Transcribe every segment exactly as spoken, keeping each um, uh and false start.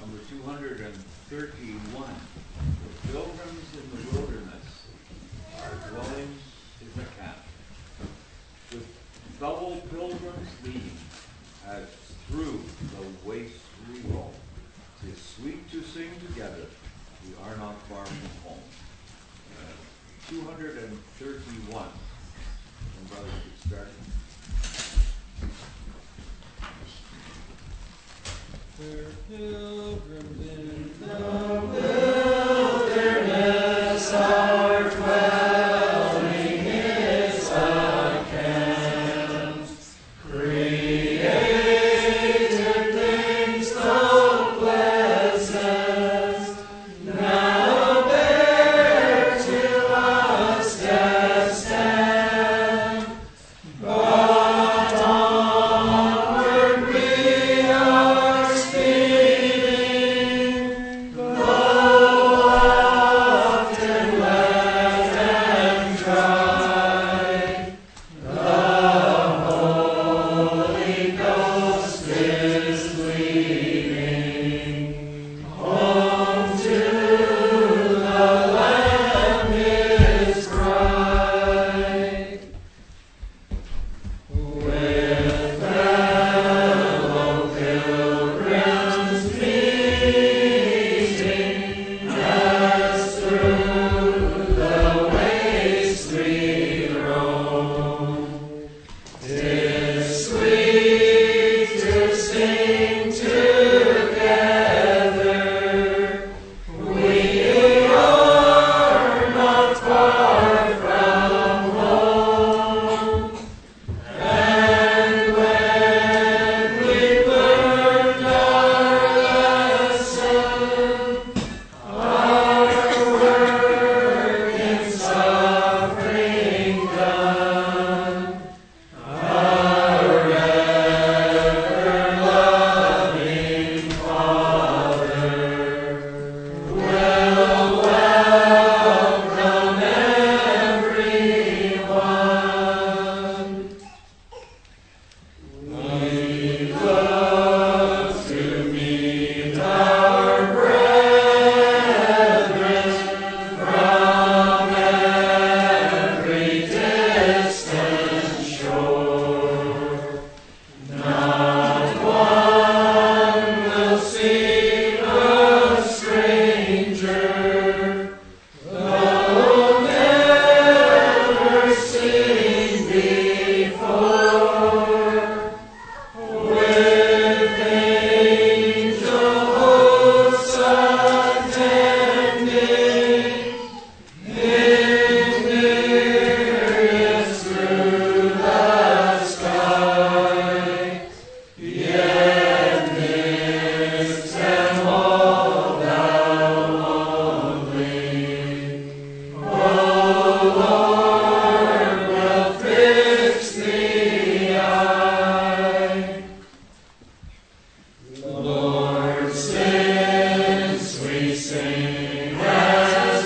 number two hundred thirty-one. The pilgrims in the wilderness are dwelling in the camp. With fellow pilgrims leading as through the waste we roam. 'Tis sweet to sing together, we are not far from home. Uh, two hundred thirty-one. And brothers could start. We're pilgrims in the wilderness, our dwelling is a camp. Created things so pleasant, now bear to us descent. But onward we are speeding, though often wet and dry. The Holy Ghost is leading, home to the Lamb is bright. With fellow pilgrims meeting, as through the waste we roam, 'tis sweet to sing together. We are not far from home. And when we've learned our lesson, our work in suffering done, our ever-loving Father will welcome everyone. We love to meet our brethren from every distant shore. Not one will seem a stranger, though never seen before. With angel hosts attending, in myriads through the sky, yet midst them all thou only, O Lord, wilt fix the eye. Lord, since we sing as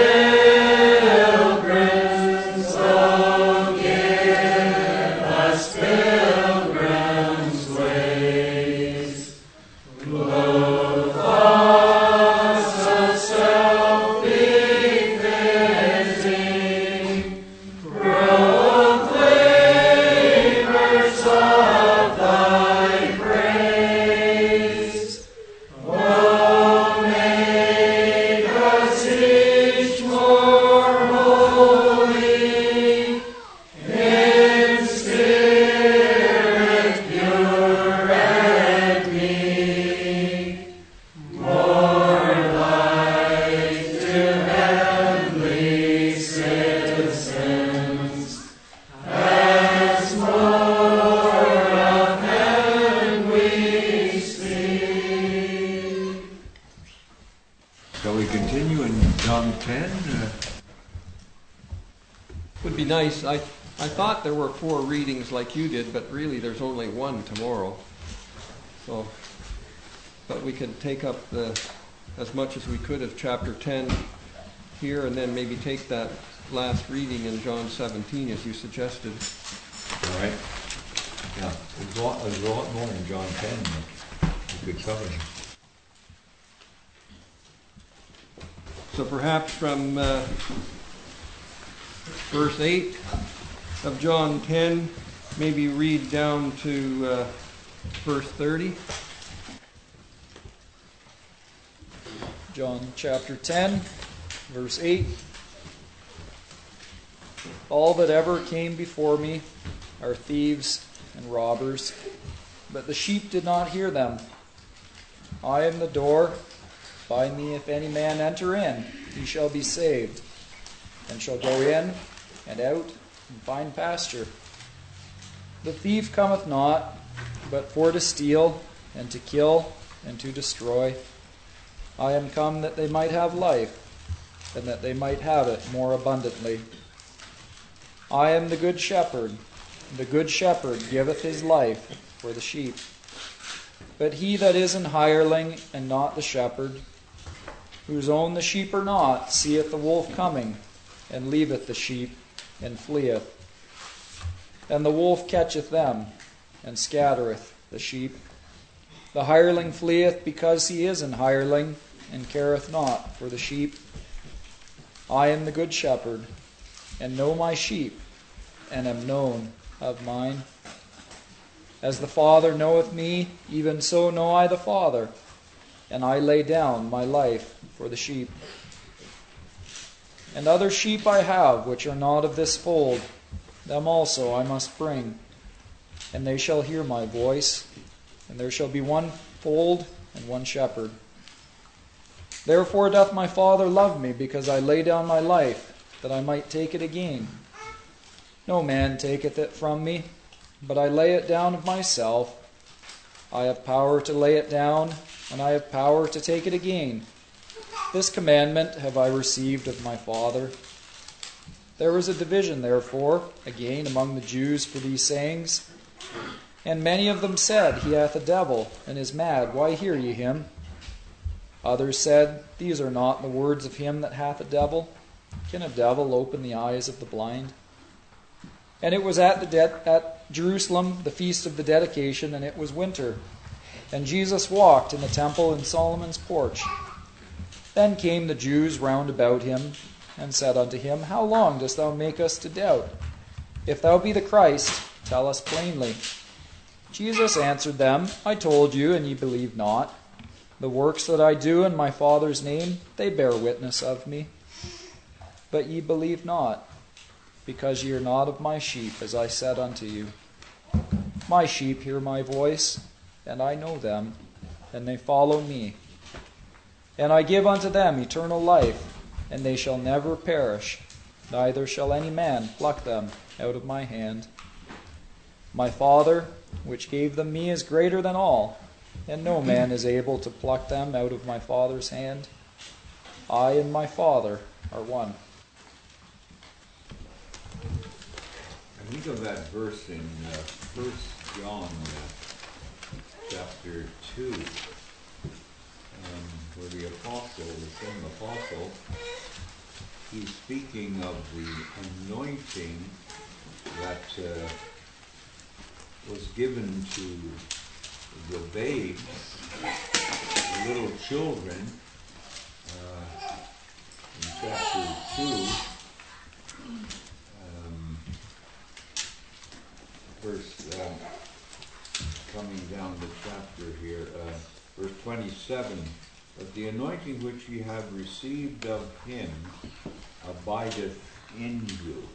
pilgrims, oh, give us pilgrims' ways. Low thoughts of self-befitting, proclaimers of thy praise. Oh, make us each more holy, in spirit pure and meek, more like to heavenly citizens, as more of heaven we speak. Shall we continue in John ten? Uh, Would be nice. I, I thought there were four readings like you did, but really there's only one tomorrow. So, but we could take up the as much as we could of chapter ten here, and then maybe take that last reading in John seventeen as you suggested. all right. Yeah, there's a lot, there's a lot more in John ten that we could cover. So perhaps from uh, verse eight of John ten, maybe read down to uh, verse thirty. John chapter ten, verse eight. All that ever came before me are thieves and robbers, but the sheep did not hear them. I am the door. By me if any man enter in, he shall be saved, and shall go in and out and find pasture. The thief cometh not, but for to steal, and to kill, and to destroy. I am come that they might have life, and that they might have it more abundantly. I am the good shepherd. The good shepherd giveth his life for the sheep. But he that is an hireling, and not the shepherd, whose own the sheep are not, seeth the wolf coming, and leaveth the sheep, and fleeth. And the wolf catcheth them, and scattereth the sheep. The hireling fleeth because he is an hireling, and careth not for the sheep. I am the good shepherd, and know my sheep, and am known of mine. As the Father knoweth me, even so know I the Father, and I lay down my life for the sheep. And other sheep I have, which are not of this fold, them also I must bring, and they shall hear my voice, and there shall be one fold and one shepherd. Therefore doth my Father love me, because I lay down my life, that I might take it again. No man taketh it from me, but I lay it down of myself. I have power to lay it down, and I have power to take it again. This commandment have I received of my Father. There was a division, therefore, again among the Jews for these sayings. And many of them said, He hath a devil, and is mad. Why hear ye him? Others said, These are not the words of him that hath a devil. Can a devil open the eyes of the blind? And it was at the de- at Jerusalem, the feast of the dedication, and it was winter. And Jesus walked in the temple in Solomon's porch. Then came the Jews round about him, and said unto him, How long dost thou make us to doubt? If thou be the Christ, tell us plainly. Jesus answered them, I told you, and ye believe not. The works that I do in my Father's name, they bear witness of me. But ye believe not, because ye are not of my sheep, as I said unto you. My sheep hear my voice, and I know them, and they follow me. And I give unto them eternal life, and they shall never perish, neither shall any man pluck them out of my hand. My Father, which gave them me, is greater than all, and no man is able to pluck them out of my Father's hand. I and my Father are one. I think of that verse in uh, First John uh, chapter two, um, where the apostle, the same apostle, he's speaking of the anointing that uh, was given to the babes, the little children, uh, in chapter two. Um, verse, uh, coming down the chapter here, uh, verse twenty-seven, but the anointing which ye have received of him abideth in you.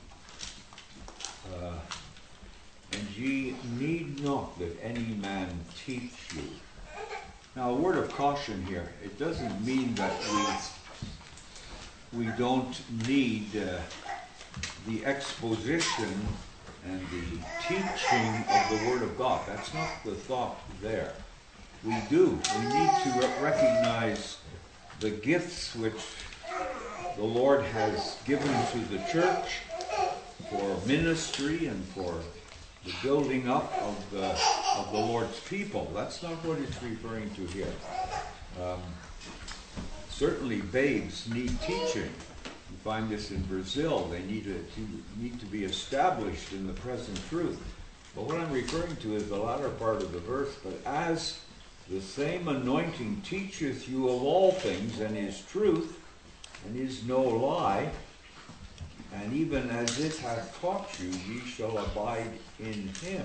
Uh, and ye need not that any man teach you. Now, a word of caution here. It doesn't mean that we we don't need uh, the exposition and the teaching of the Word of God. That's not the thought there. We do. We need to re- recognize the gifts which the Lord has given to the church for ministry and for the building up of the of the Lord's people. That's not what it's referring to here. Um, certainly, babes need teaching. You find this in Brazil. They need to, to need to be established in the present truth. But what I'm referring to is the latter part of the verse. But as the same anointing teacheth you of all things and is truth, and is no lie, and even as it hath taught you, ye shall abide in him.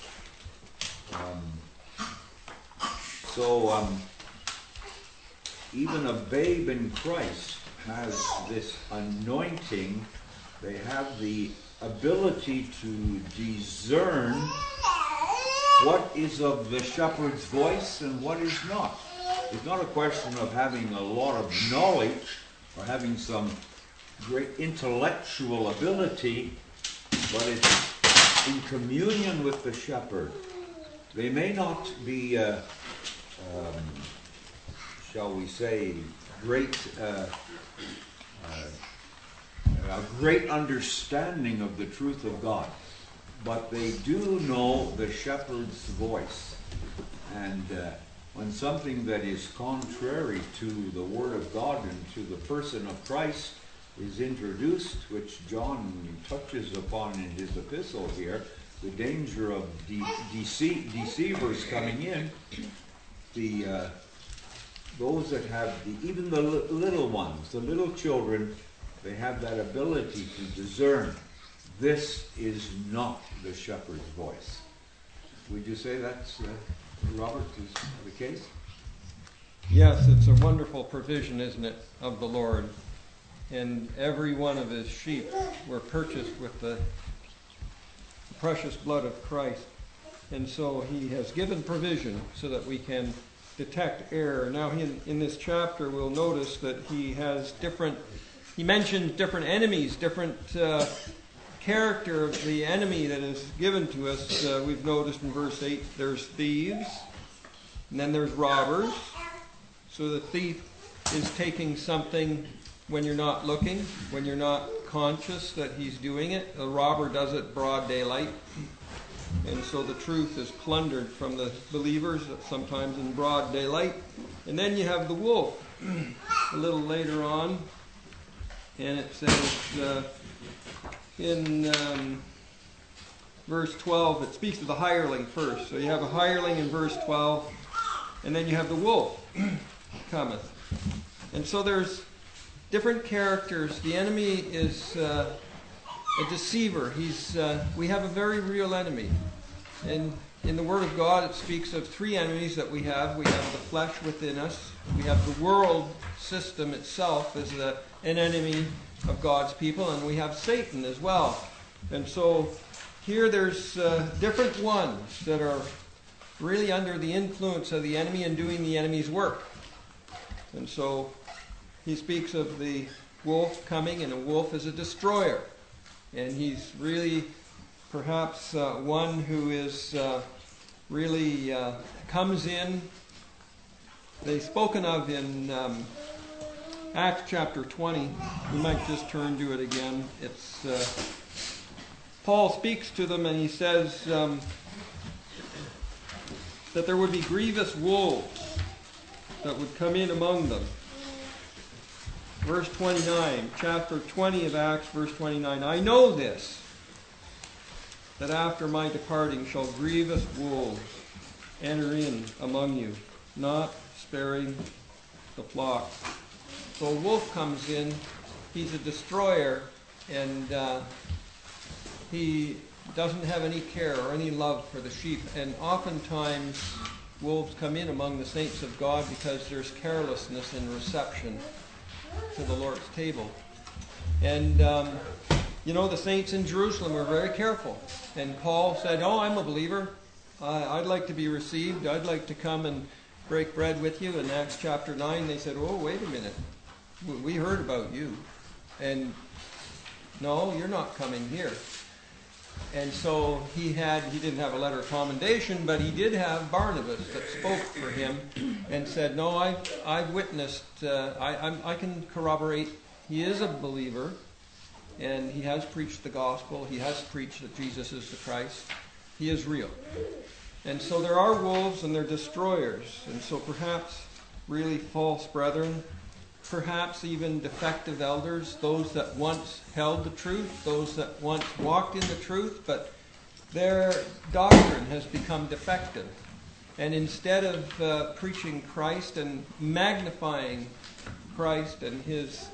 Um, so, um, even a babe in Christ has this anointing. They have the ability to discern what is of the shepherd's voice and what is not. It's not a question of having a lot of knowledge or having some great intellectual ability, but it's in communion with the shepherd. They may not be, uh, um, shall we say, great, uh, uh, a great understanding of the truth of God, but they do know the shepherd's voice. And uh, when something that is contrary to the Word of God and to the person of Christ is introduced, which John touches upon in his epistle here, the danger of de- dece- deceivers coming in, the uh, those that have, the, even the li- little ones, the little children, they have that ability to discern. This is not the shepherd's voice. Would you say that's, uh, Robert, is the case? Yes, it's a wonderful provision, isn't it, of the Lord. And every one of his sheep were purchased with the precious blood of Christ. And so he has given provision so that we can detect error. Now in, in this chapter we'll notice that he has different, he mentions different enemies, different uh, character of the enemy that is given to us. Uh, we've noticed in verse eight there's thieves, and then there's robbers. So the thief is taking something when you're not looking, when you're not conscious that he's doing it. A robber does it broad daylight. And so the truth is plundered from the believers, sometimes in broad daylight. And then you have the wolf a little later on. And it says uh, in um, verse twelve, it speaks of the hireling first. So you have a hireling in verse twelve, and then you have the wolf cometh. And so there's different characters. The enemy is uh, a deceiver. He's uh, we have a very real enemy. And in the Word of God it speaks of three enemies that we have. We have the flesh within us. We have the world system itself as a, an enemy of God's people. And we have Satan as well. And so here there's uh, different ones that are really under the influence of the enemy and doing the enemy's work. And so he speaks of the wolf coming, and a wolf is a destroyer. And he's really perhaps uh, one who is uh, really uh, comes in. They've spoken of in um, Acts chapter twenty. We might just turn to it again. It's uh, Paul speaks to them, and he says um, that there would be grievous wolves that would come in among them. Verse twenty-nine, chapter twenty of Acts, verse twenty-nine. I know this, that after my departing shall grievous wolves enter in among you, not sparing the flock. So a wolf comes in, he's a destroyer, and uh, he doesn't have any care or any love for the sheep. And oftentimes wolves come in among the saints of God because there's carelessness in reception to the Lord's table. And um, you know, the saints in Jerusalem were very careful. And Paul said, oh, I'm a believer. Uh, I'd like to be received. I'd like to come and break bread with you. In Acts chapter nine, they said, oh, wait a minute. We heard about you. And no, you're not coming here. And so he had, he didn't have a letter of commendation, but he did have Barnabas that spoke for him and said, no, I've, I've witnessed, uh, I, I'm, I can corroborate he is a believer, and he has preached the gospel. He has preached that Jesus is the Christ. He is real. And so there are wolves and they're destroyers. And so perhaps really false brethren, perhaps even defective elders, those that once held the truth, those that once walked in the truth, but their doctrine has become defective. And instead of uh, preaching Christ and magnifying Christ and his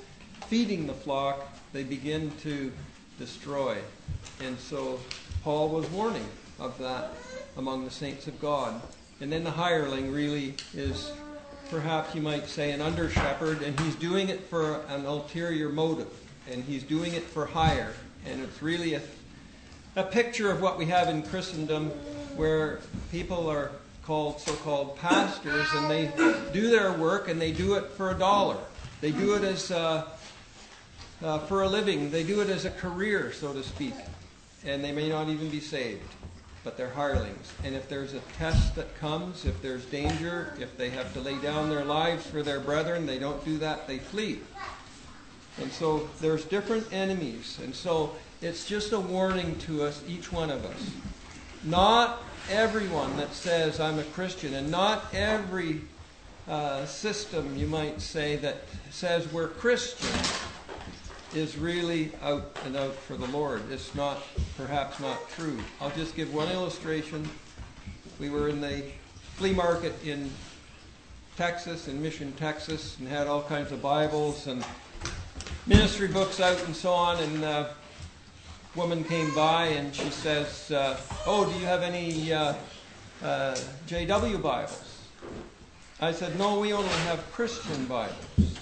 feeding the flock, they begin to destroy. And so Paul was warning of that among the saints of God. And then the hireling really is, perhaps you might say, an under shepherd, and he's doing it for an ulterior motive, and he's doing it for hire. And it's really a, a picture of what we have in Christendom, where people are called so-called pastors, and they do their work, and they do it for a dollar. They do it as uh, uh, for a living. They do it as a career, so to speak. And they may not even be saved, but they're hirelings. And if there's a test that comes, if there's danger, if they have to lay down their lives for their brethren, they don't do that, they flee. And so there's different enemies. And so it's just a warning to us, each one of us. Not everyone that says, I'm a Christian, and not every uh, system, you might say, that says we're Christian is really out and out for the Lord. It's not, perhaps not true. I'll just give one illustration. We were in the flea market in Texas, in Mission, Texas, and had all kinds of Bibles and ministry books out and so on, and uh, a woman came by and she says, uh, oh, do you have any uh, uh, J W Bibles? I said, no, we only have Christian Bibles.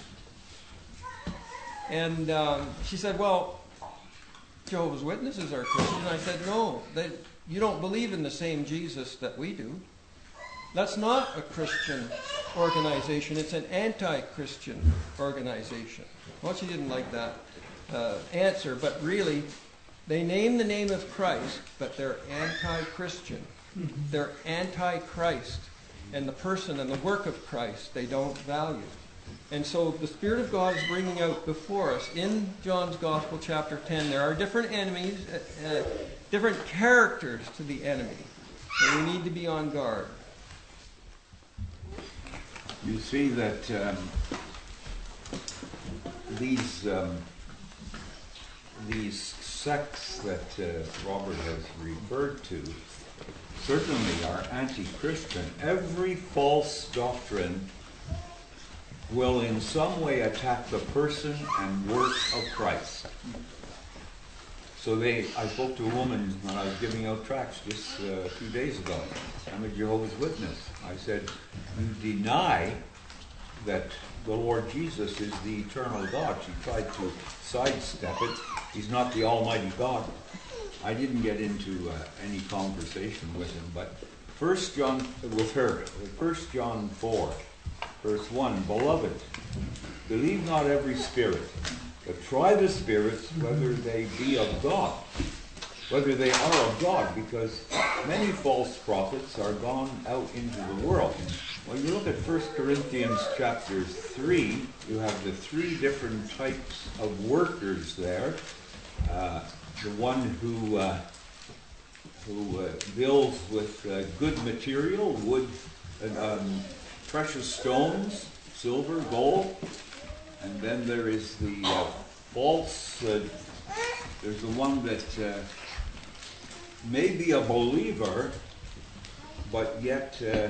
And um, she said, well, Jehovah's Witnesses are Christian. I said, no, they, you don't believe in the same Jesus that we do. That's not a Christian organization. It's an anti-Christian organization. Well, she didn't like that uh, answer, but really, they name the name of Christ, but they're anti-Christian. They're anti-Christ. And the person and the work of Christ they don't value. And so the Spirit of God is bringing out before us in John's Gospel, chapter ten, there are different enemies, uh, uh, different characters to the enemy. And we need to be on guard. You see that um, these um, these sects that uh, Robert has referred to certainly are anti-Christian. Every false doctrine will in some way attack the person and work of Christ. So they, I spoke to a woman when I was giving out tracts just uh, a few days ago. I'm a Jehovah's Witness. I said, you deny that the Lord Jesus is the eternal God. She tried to sidestep it. He's not the Almighty God. I didn't get into uh, any conversation with him, but First John, with her, First John four, verse one, Beloved, believe not every spirit, but try the spirits whether they be of God, whether they are of God, because many false prophets are gone out into the world. When you look at First Corinthians chapter three, you have the three different types of workers there. Uh, the one who uh, who uh, builds with uh, good material, wood, and, um, precious stones, silver, gold, and then there is the uh, false. Uh, there's the one that uh, may be a believer, but yet uh,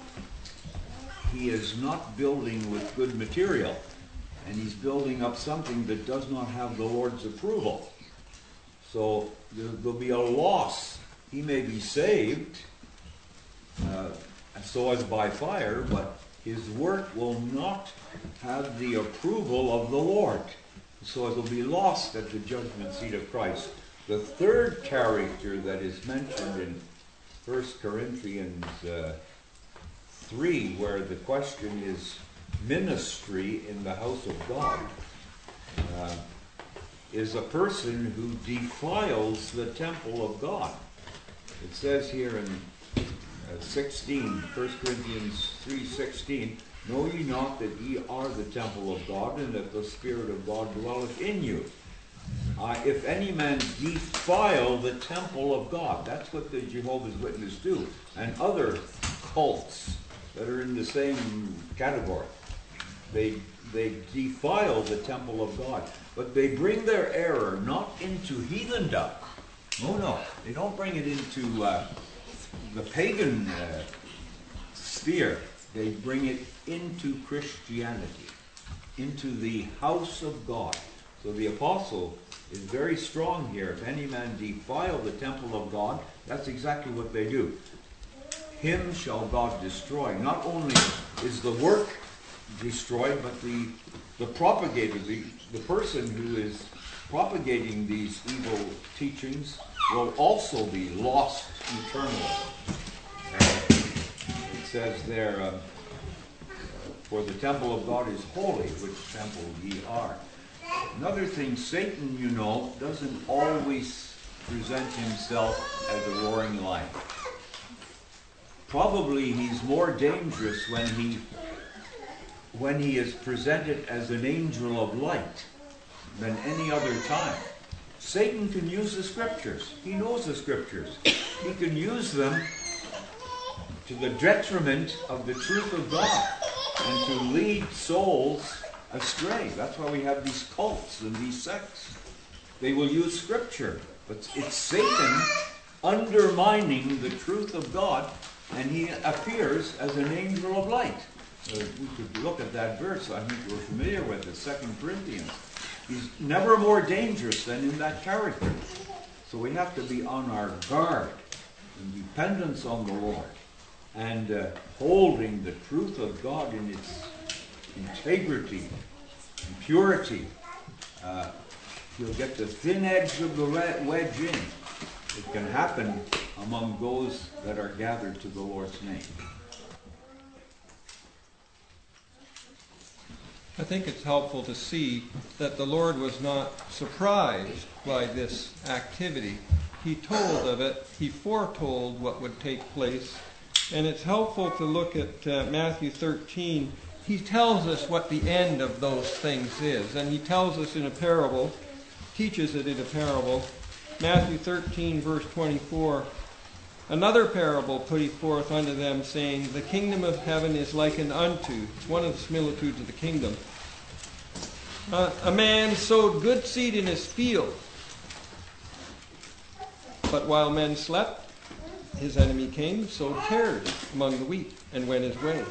he is not building with good material, and he's building up something that does not have the Lord's approval. So there'll be a loss. He may be saved, uh, so as by fire, but his work will not have the approval of the Lord. So it will be lost at the judgment seat of Christ. The third character that is mentioned in First Corinthians uh, three, where the question is ministry in the house of God, uh, is a person who defiles the temple of God. It says here in uh, sixteen, First Corinthians three sixteen, know ye not that ye are the temple of God, and that the Spirit of God dwelleth in you? Uh, if any man defile the temple of God, that's what the Jehovah's Witnesses do, and other cults that are in the same category. They they defile the temple of God, but they bring their error not into heathendom. No, no, they don't bring it into uh, the pagan uh, sphere. They bring it into Christianity, into the house of God. So the apostle is very strong here. If any man defile the temple of God, that's exactly what they do. Him shall God destroy. Not only is the work destroyed, but the, the propagator, the, the person who is propagating these evil teachings will also be lost eternally. Uh, it says there, uh, for the temple of God is holy, which temple ye are. Another thing, Satan, you know, doesn't always present himself as a roaring lion. Probably he's more dangerous when he when he is presented as an angel of light than any other time. Satan can use the scriptures. He knows the scriptures. He can use them to the detriment of the truth of God and to lead souls astray. That's why we have these cults and these sects. They will use scripture, but it's Satan undermining the truth of God, and he appears as an angel of light. Uh, we could look at that verse. I think we're familiar with it, Second Corinthians. He's never more dangerous than in that character. So we have to be on our guard in dependence on the Lord and uh, holding the truth of God in its integrity and purity. Uh, you'll get the thin edge of the wedge in. It can happen among those that are gathered to the Lord's name. I think it's helpful to see that the Lord was not surprised by this activity. He told of it. He foretold what would take place. And it's helpful to look at uh, Matthew thirteen. He tells us what the end of those things is. And he tells us in a parable, teaches it in a parable. Matthew thirteen, verse twenty-four. Another parable put he forth unto them, saying, the kingdom of heaven is likened unto, it's one of the similitudes of the kingdom, uh, a man sowed good seed in his field. But while men slept, his enemy came, sowed tares among the wheat, and went his way.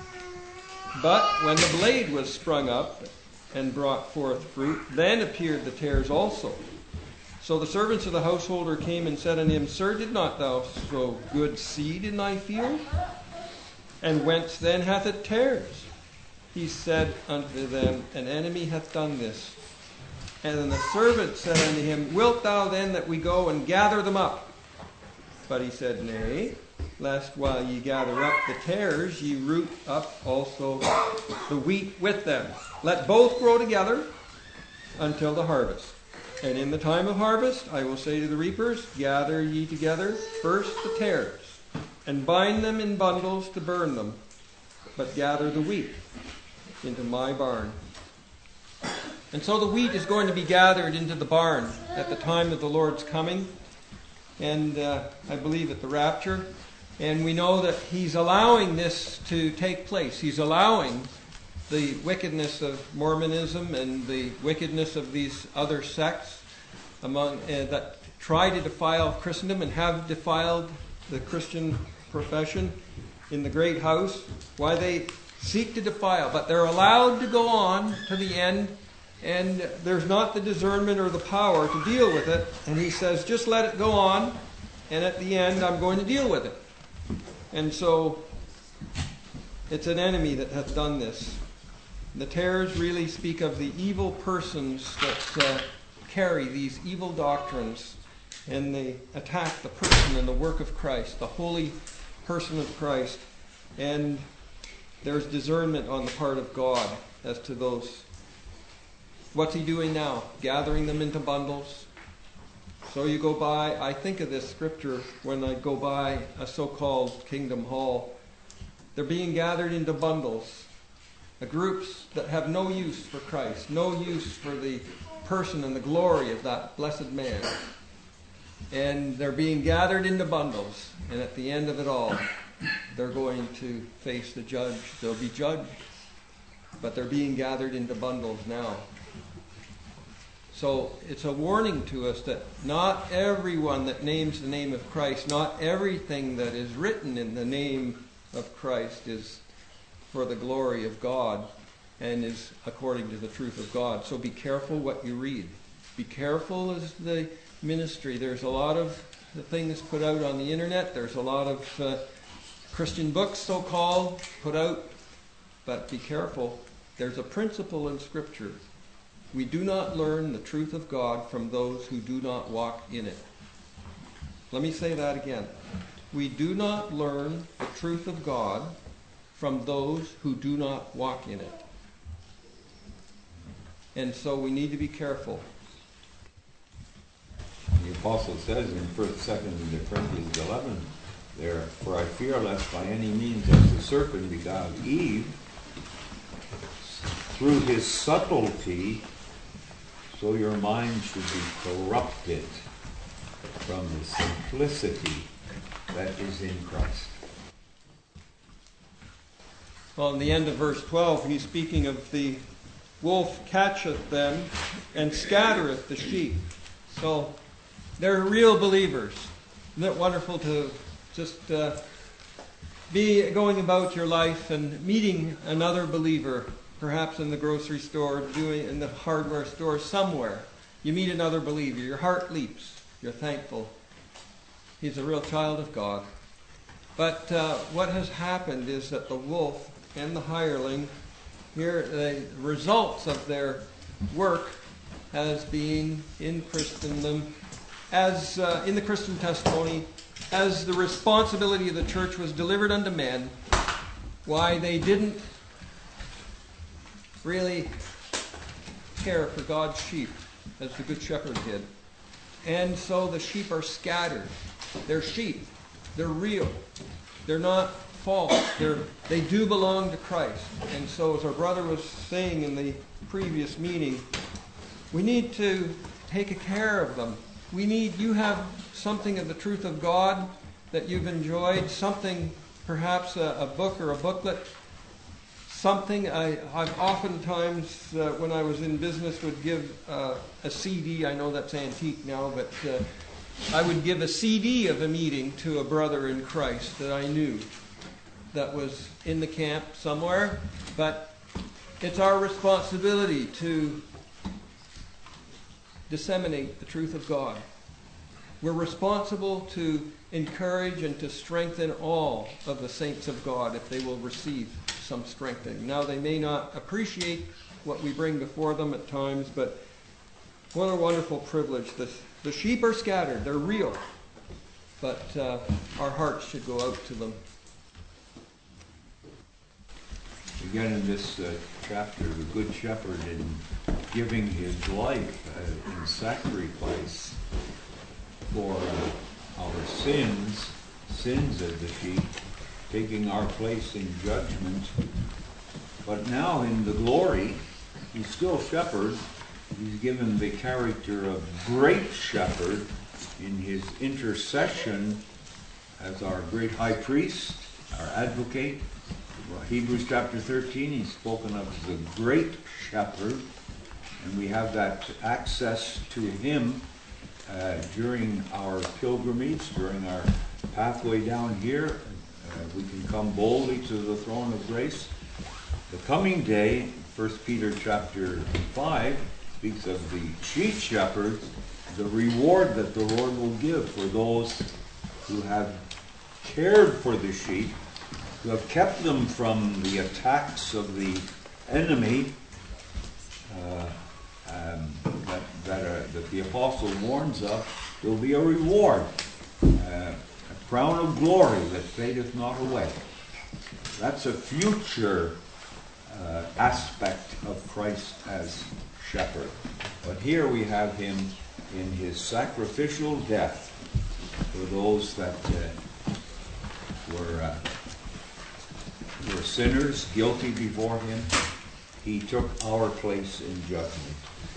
But when the blade was sprung up and brought forth fruit, then appeared the tares also. So the servants of the householder came and said unto him, Sir, did not thou sow good seed in thy field? And whence then hath it tares? He said unto them, An enemy hath done this. And the servant said unto him, Wilt thou then that we go and gather them up? But he said, Nay, lest while ye gather up the tares, ye root up also the wheat with them. Let both grow together until the harvest. And in the time of harvest, I will say to the reapers, Gather ye together first the tares, and bind them in bundles to burn them, but gather the wheat into my barn. And so the wheat is going to be gathered into the barn at the time of the Lord's coming, and uh, I believe at the rapture. And we know that he's allowing this to take place. He's allowing the wickedness of Mormonism and the wickedness of these other sects among uh, that try to defile Christendom and have defiled the Christian profession in the great house. Why they seek to defile, but they're allowed to go on to the end, and there's not the discernment or the power to deal with it. And he says, just let it go on, and at the end I'm going to deal with it. And so it's an enemy that hath done this. The tares really speak of the evil persons that uh, carry these evil doctrines, and they attack the person and the work of Christ, the holy person of Christ. And there's discernment on the part of God as to those. What's he doing now? Gathering them into bundles. So you go by, I think of this scripture when I go by a so-called Kingdom Hall. They're being gathered into bundles. The groups that have no use for Christ, no use for the person and the glory of that blessed man. And they're being gathered into bundles. And at the end of it all, they're going to face the judge. They'll be judged. But they're being gathered into bundles now. So it's a warning to us that not everyone that names the name of Christ, not everything that is written in the name of Christ is for the glory of God. and is according to the truth of God. So be careful what you read. Be careful as the ministry. There's a lot of the things put out on the internet. There's a lot of uh, Christian books, so-called, put out. But be careful. There's a principle in Scripture. We do not learn the truth of God from those who do not walk in it. Let me say that again. We do not learn the truth of God from those who do not walk in it. And so we need to be careful. The apostle says in first, second Corinthians eleven, there, for I fear lest by any means as the serpent beguiled Eve, through his subtlety, so your mind should be corrupted from the simplicity that is in Christ. Well, in the end of verse twelve, he's speaking of the wolf catcheth them and scattereth the sheep. So they're real believers. Isn't it wonderful to just uh, be going about your life and meeting another believer, perhaps in the grocery store, doing in the hardware store, somewhere. You meet another believer. Your heart leaps. You're thankful. He's a real child of God. But uh, what has happened is that the wolf and the hireling, here the results of their work has been in Christendom, as uh, in the Christian testimony, as the responsibility of the church was delivered unto men, why they didn't really care for God's sheep as the Good Shepherd did. And so the sheep are scattered. They're sheep. They're real. They're not false. They're, they do belong to Christ. And so, as our brother was saying in the previous meeting, we need to take care of them. We need, you have something of the truth of God that you've enjoyed, something, perhaps a, a book or a booklet, something I, I've oftentimes, uh, when I was in business, would give uh, a C D. I know that's antique now, but uh, I would give a C D of a meeting to a brother in Christ that I knew that was in the camp somewhere. But it's our responsibility to disseminate the truth of God. We're responsible to encourage and to strengthen all of the saints of God if they will receive some strengthening. Now, they may not appreciate what we bring before them at times, but what a wonderful privilege. The, the sheep are scattered. They're real. But uh, our hearts should go out to them. Again, in this uh, chapter, the Good Shepherd, in giving his life uh, in sacrifice for uh, our sins, sins of the sheep, taking our place in judgment. But now in the glory, he's still shepherd. He's given the character of great shepherd in his intercession as our great high priest, our advocate. Hebrews chapter thirteen, he's spoken of as the great shepherd, and we have that access to him uh, during our pilgrimage, during our pathway down here. Uh, we can come boldly to the throne of grace. The coming day, First Peter chapter five, speaks of the chief shepherd, the reward that the Lord will give for those who have cared for the sheep, who have kept them from the attacks of the enemy uh, um, that, that, are, that the apostle warns of. There will be a reward, uh, a crown of glory that fadeth not away. That's a future uh, aspect of Christ as shepherd. But here we have him in his sacrificial death for those that uh, were uh, were sinners, guilty before him. He took our place in judgment.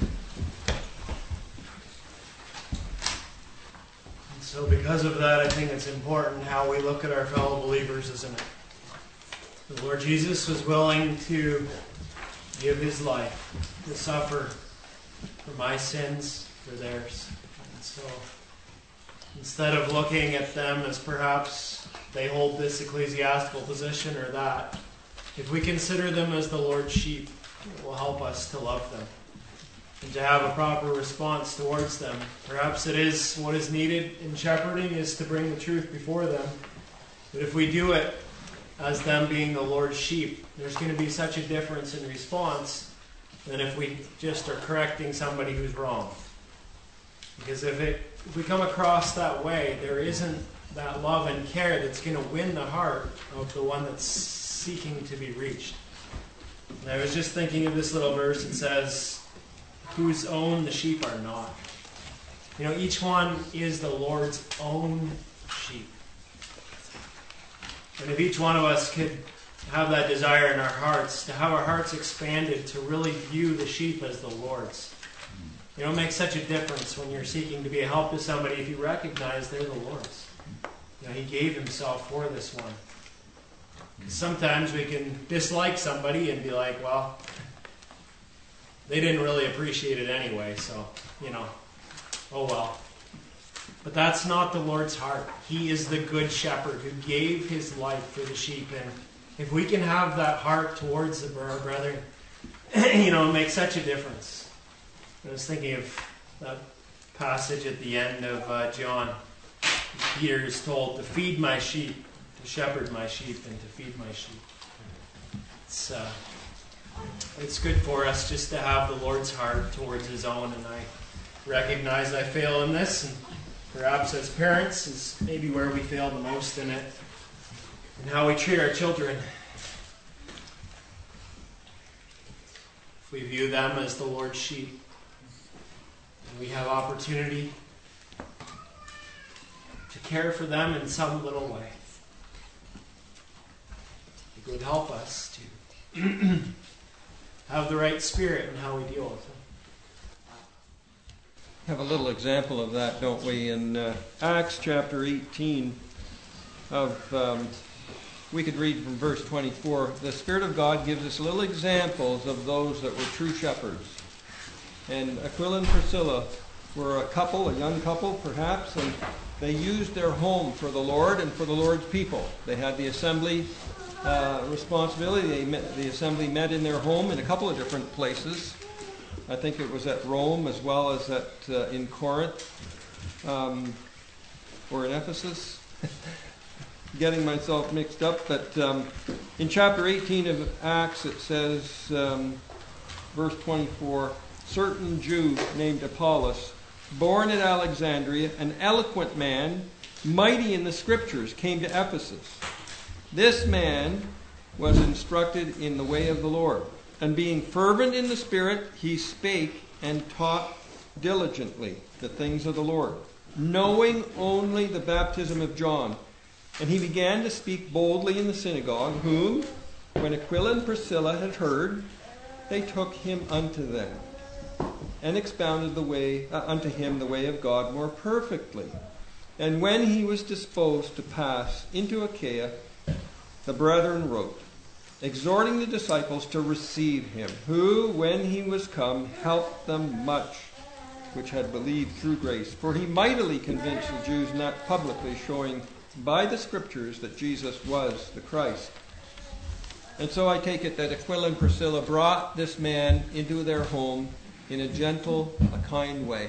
And so because of that, I think it's important how we look at our fellow believers, isn't it? The Lord Jesus was willing to give his life, to suffer for my sins, for theirs. And so instead of looking at them as perhaps they hold this ecclesiastical position or that, if we consider them as the Lord's sheep, it will help us to love them and to have a proper response towards them. Perhaps it is what is needed in shepherding is to bring the truth before them. But if we do it as them being the Lord's sheep, there's going to be such a difference in response than if we just are correcting somebody who's wrong. Because if, it, if we come across that way, there isn't that love and care that's going to win the heart of the one that's seeking to be reached. And I was just thinking of this little verse. It says, whose own the sheep are not. You know, each one is the Lord's own sheep. And if each one of us could have that desire in our hearts, to have our hearts expanded to really view the sheep as the Lord's. You know, it makes such a difference when you're seeking to be a help to somebody if you recognize they're the Lord's. You know, He gave Himself for this one. Sometimes we can dislike somebody and be like, well, they didn't really appreciate it anyway, so, you know, oh well. But that's not the Lord's heart. He is the good shepherd who gave His life for the sheep. And if we can have that heart towards the, our brethren, you know, it makes such a difference. I was thinking of that passage at the end of uh, John. Peter is told to feed my sheep, to shepherd my sheep, and to feed my sheep. It's, uh, it's good for us just to have the Lord's heart towards His own. And I recognize I fail in this, and perhaps as parents is maybe where we fail the most in it, and how we treat our children. If we view them as the Lord's sheep, and we have opportunity to care for them in some little way, it would help us to have the right spirit in how we deal with them. Have a little example of that, don't we? In uh, Acts chapter eighteen, of um, we could read from verse twenty-four. The Spirit of God gives us little examples of those that were true shepherds. And Aquila and Priscilla were a couple, a young couple perhaps, and they used their home for the Lord and for the Lord's people. They had the assembly uh, responsibility. They met, the assembly met in their home in a couple of different places. I think it was at Rome as well as at uh, in Corinth um, or in Ephesus. Getting myself mixed up, but um, in chapter eighteen of Acts it says, um, verse twenty-four, certain Jew named Apollos, born at Alexandria, an eloquent man, mighty in the Scriptures, came to Ephesus. This man was instructed in the way of the Lord. And being fervent in the Spirit, he spake and taught diligently the things of the Lord, knowing only the baptism of John. And he began to speak boldly in the synagogue, whom, when Aquila and Priscilla had heard, they took him unto them, and expounded the way uh, unto him the way of God more perfectly. And when he was disposed to pass into Achaia, the brethren wrote, exhorting the disciples to receive him, who, when he was come, helped them much, which had believed through grace. For he mightily convinced the Jews, not publicly, showing by the Scriptures that Jesus was the Christ. And so I take it that Aquila and Priscilla brought this man into their home in a gentle, a kind way.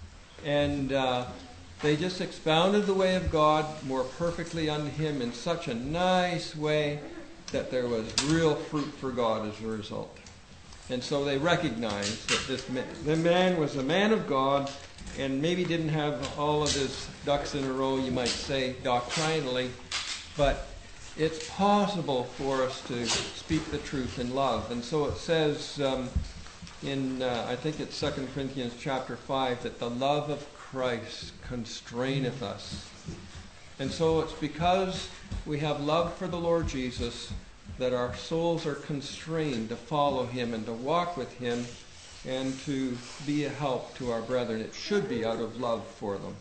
And uh, they just expounded the way of God more perfectly unto him in such a nice way that there was real fruit for God as a result. And so they recognized that this man, the man was a man of God, and maybe didn't have all of his ducks in a row, you might say, doctrinally, but it's possible for us to speak the truth in love. And so it says um, in, uh, I think it's Second Corinthians chapter five, that the love of Christ constraineth us. And so it's because we have love for the Lord Jesus that our souls are constrained to follow him and to walk with him and to be a help to our brethren. It should be out of love for them.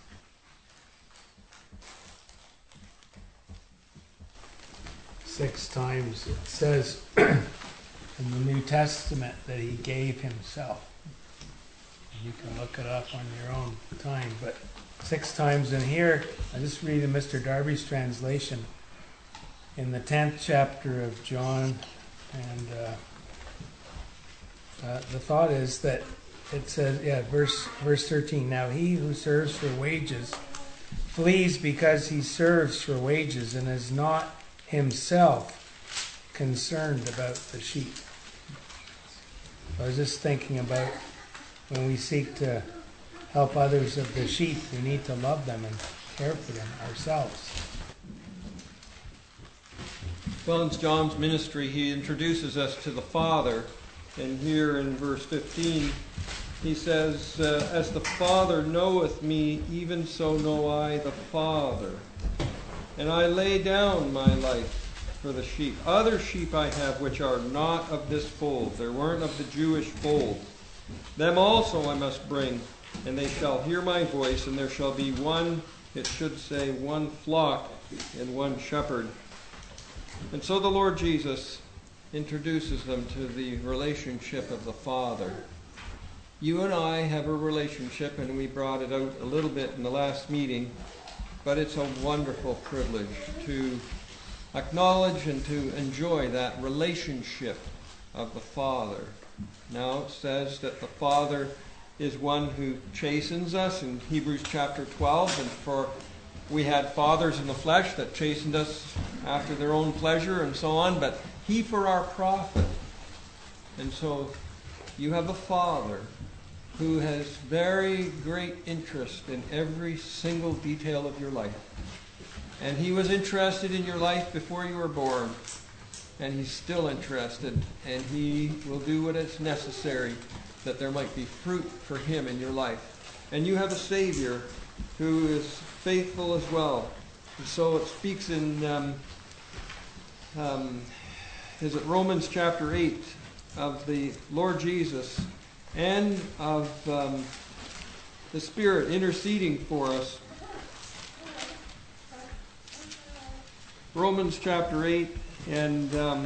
Six times it says in the New Testament that he gave himself. You can look it up on your own time, but six times in here, I just read in Mister Darby's translation, in the tenth chapter of John, and uh, uh, the thought is that it says, yeah, verse verse thirteen. Now he who serves for wages flees because he serves for wages and is not himself concerned about the sheep. I was just thinking about when we seek to help others of the sheep, we need to love them and care for them ourselves. Well, in John's ministry, he introduces us to the Father. And here in verse fifteen, he says, uh, as the Father knoweth me, even so know I the Father. And I lay down my life for the sheep. Other sheep I have which are not of this fold. They weren't of the Jewish fold. Them also I must bring, and they shall hear my voice, and there shall be one, it should say, one flock and one shepherd. And so the Lord Jesus introduces them to the relationship of the Father. You and I have a relationship, and we brought it out a little bit in the last meeting, but it's a wonderful privilege to acknowledge and to enjoy that relationship of the Father. Now it says that the Father is one who chastens us in Hebrews chapter twelve, and for we had fathers in the flesh that chastened us after their own pleasure and so on, but he for our profit. And so you have a Father who has very great interest in every single detail of your life. And he was interested in your life before you were born. And he's still interested. And he will do what is necessary that there might be fruit for him in your life. And you have a Savior who is faithful as well. And so it speaks in, um, um, is it Romans chapter eight, of the Lord Jesus and of um, the Spirit interceding for us. Romans chapter eight, and um,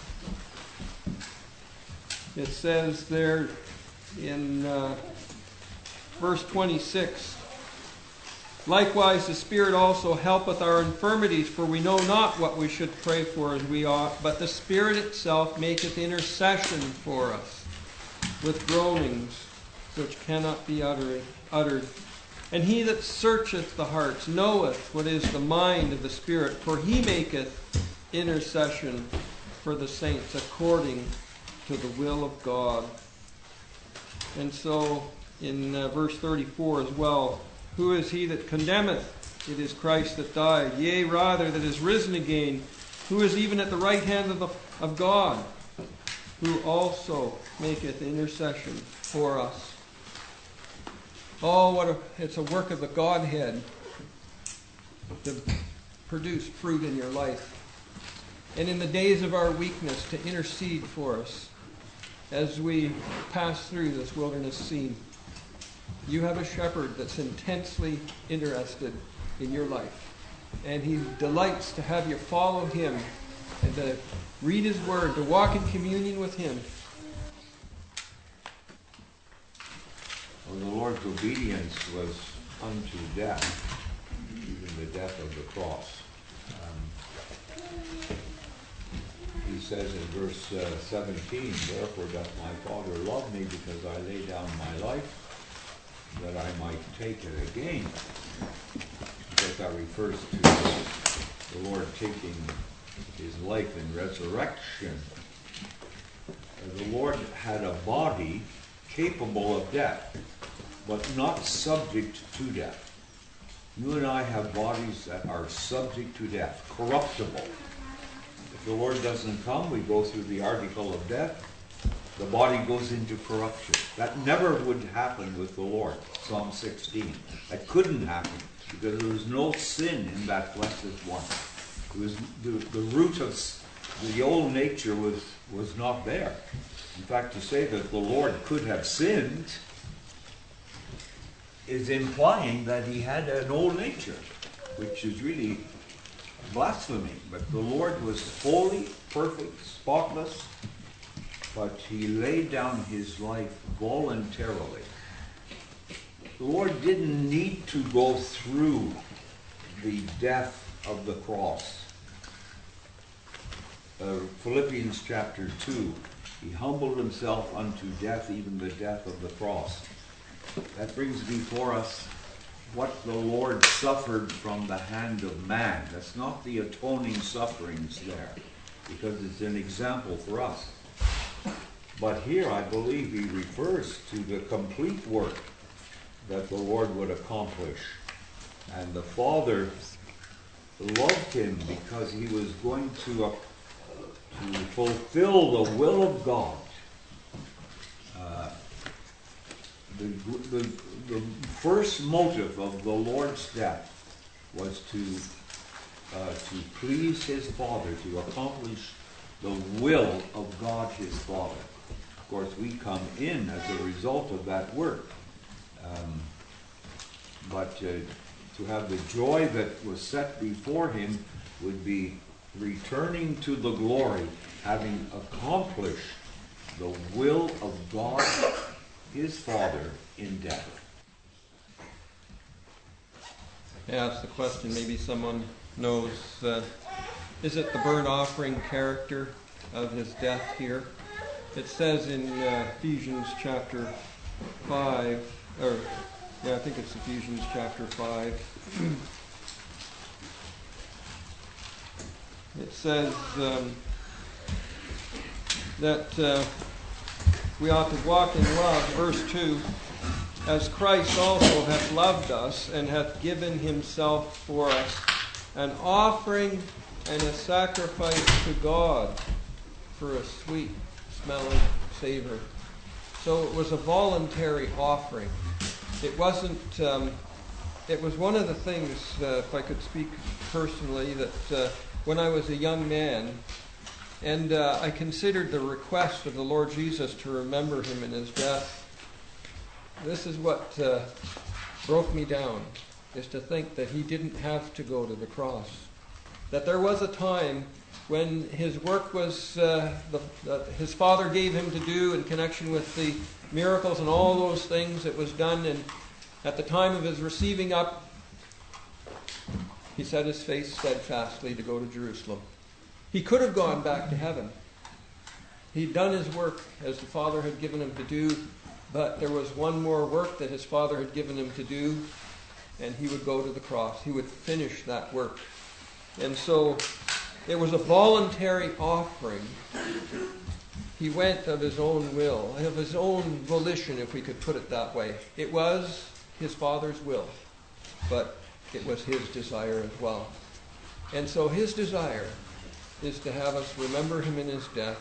it says there in uh, verse twenty-six, likewise the Spirit also helpeth our infirmities, for we know not what we should pray for as we ought, but the Spirit itself maketh intercession for us with groanings which cannot be uttered. uttered. And he that searcheth the hearts knoweth what is the mind of the Spirit, for he maketh intercession for the saints according to the will of God. And so in uh, verse thirty-four as well, who is he that condemneth? It is Christ that died, yea, rather, that is risen again, who is even at the right hand of, the, of God, who also maketh intercession for us. Oh, what a, it's a work of the Godhead to produce fruit in your life. And in the days of our weakness, to intercede for us as we pass through this wilderness scene. You have a shepherd that's intensely interested in your life. And he delights to have you follow him and to read his word, to walk in communion with him. Well, the Lord's obedience was unto death, even the death of the cross. Um, he says in verse uh, seventeen, therefore doth my Father love me, because I lay down my life, that I might take it again. Because that refers to the Lord taking his life in resurrection. The Lord had a body capable of death, but not subject to death. You and I have bodies that are subject to death, corruptible. If the Lord doesn't come, we go through the article of death. The body goes into corruption. That never would happen with the Lord, Psalm sixteen. That couldn't happen because there was no sin in that blessed one. It was the, the root of the old nature was, was not there. In fact, to say that the Lord could have sinned is implying that he had an old nature, which is really blasphemy. But the Lord was holy, perfect, spotless, but he laid down his life voluntarily. The Lord didn't need to go through the death of the cross. Uh, Philippians chapter two He humbled himself unto death, even the death of the cross. That brings before us what the Lord suffered from the hand of man. That's not the atoning sufferings there, because it's an example for us. But here I believe he refers to the complete work that the Lord would accomplish. And the Father loved him because he was going to, uh, to fulfill the will of God. Uh, the, the, the first motive of the Lord's death was to, uh, to please his Father, to accomplish the will of God his Father. Of course, we come in as a result of that work. Um, but uh, to have the joy that was set before him would be returning to the glory, having accomplished the will of God, his Father, in death. I asked the question, maybe someone knows, uh, is it the burnt offering character of his death here? It says in uh, Ephesians chapter five, or yeah, I think it's Ephesians chapter five. It says um, that uh, we ought to walk in love, verse two, as Christ also hath loved us and hath given himself for us, an offering and a sacrifice to God for a sweet smelling savor. So it was a voluntary offering. It wasn't, um, it was one of the things, uh, if I could speak personally, that uh, when I was a young man, and uh, I considered the request of the Lord Jesus to remember him in his death, this is what uh, broke me down, is to think that he didn't have to go to the cross. That there was a time when his work was, uh, the, that his Father gave him to do in connection with the miracles and all those things that was done, and at the time of his receiving up, he set his face steadfastly to go to Jerusalem. He could have gone back to heaven. He'd done his work as the Father had given him to do, but there was one more work that his Father had given him to do, and he would go to the cross. He would finish that work. And so it was a voluntary offering. He went of his own will, of his own volition, if we could put it that way. It was his Father's will, but it was his desire as well. And so his desire is to have us remember him in his death.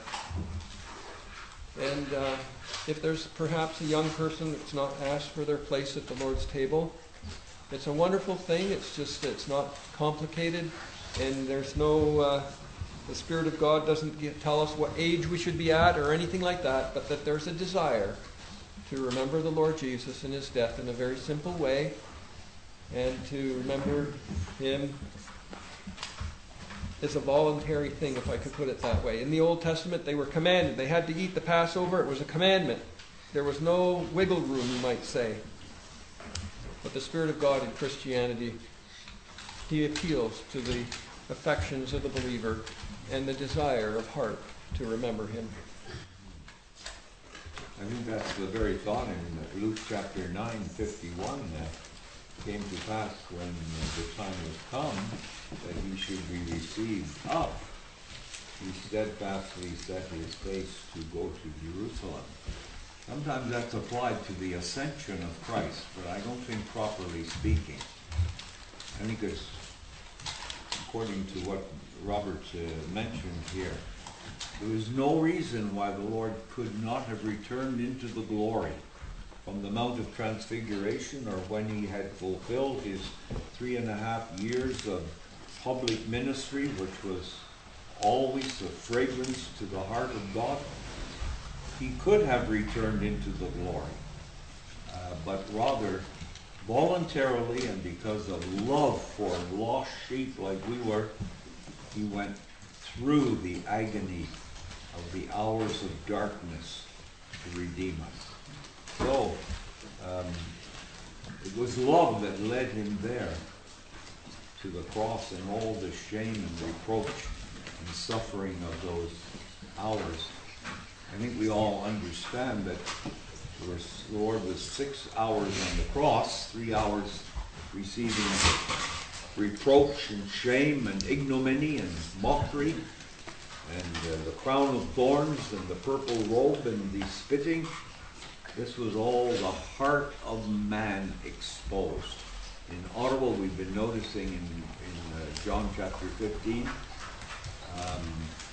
And uh, if there's perhaps a young person that's not asked for their place at the Lord's table, it's a wonderful thing. It's just, it's not complicated. And there's no, uh, the Spirit of God doesn't get, tell us what age we should be at or anything like that, but that there's a desire to remember the Lord Jesus in his death in a very simple way, and to remember him is a voluntary thing, if I could put it that way. In the Old Testament, they were commanded. They had to eat the Passover. It was a commandment. There was no wiggle room, you might say. But the Spirit of God in Christianity, he appeals to the affections of the believer and the desire of heart to remember him. I think that's the very thought in Luke chapter nine, fifty-one, that came to pass when the time was come that he should be received up. He steadfastly set his face to go to Jerusalem. Sometimes that's applied to the ascension of Christ, but I don't think properly speaking. I think it's according to what Robert uh, mentioned here. There was no reason why the Lord could not have returned into the glory from the Mount of Transfiguration, or when he had fulfilled his three and a half years of public ministry, which was always a fragrance to the heart of God. He could have returned into the glory, uh, but rather voluntarily and because of love for lost sheep like we were, he went through the agony of the hours of darkness to redeem us. So, um, it was love that led him there to the cross, and all the shame and reproach and suffering of those hours. I think we all understand that the Lord was six hours on the cross, three hours receiving reproach and shame and ignominy and mockery, and uh, the crown of thorns and the purple robe and the spitting. This was all the heart of man exposed. In Audible, we've been noticing in, in uh, John chapter fifteen, um,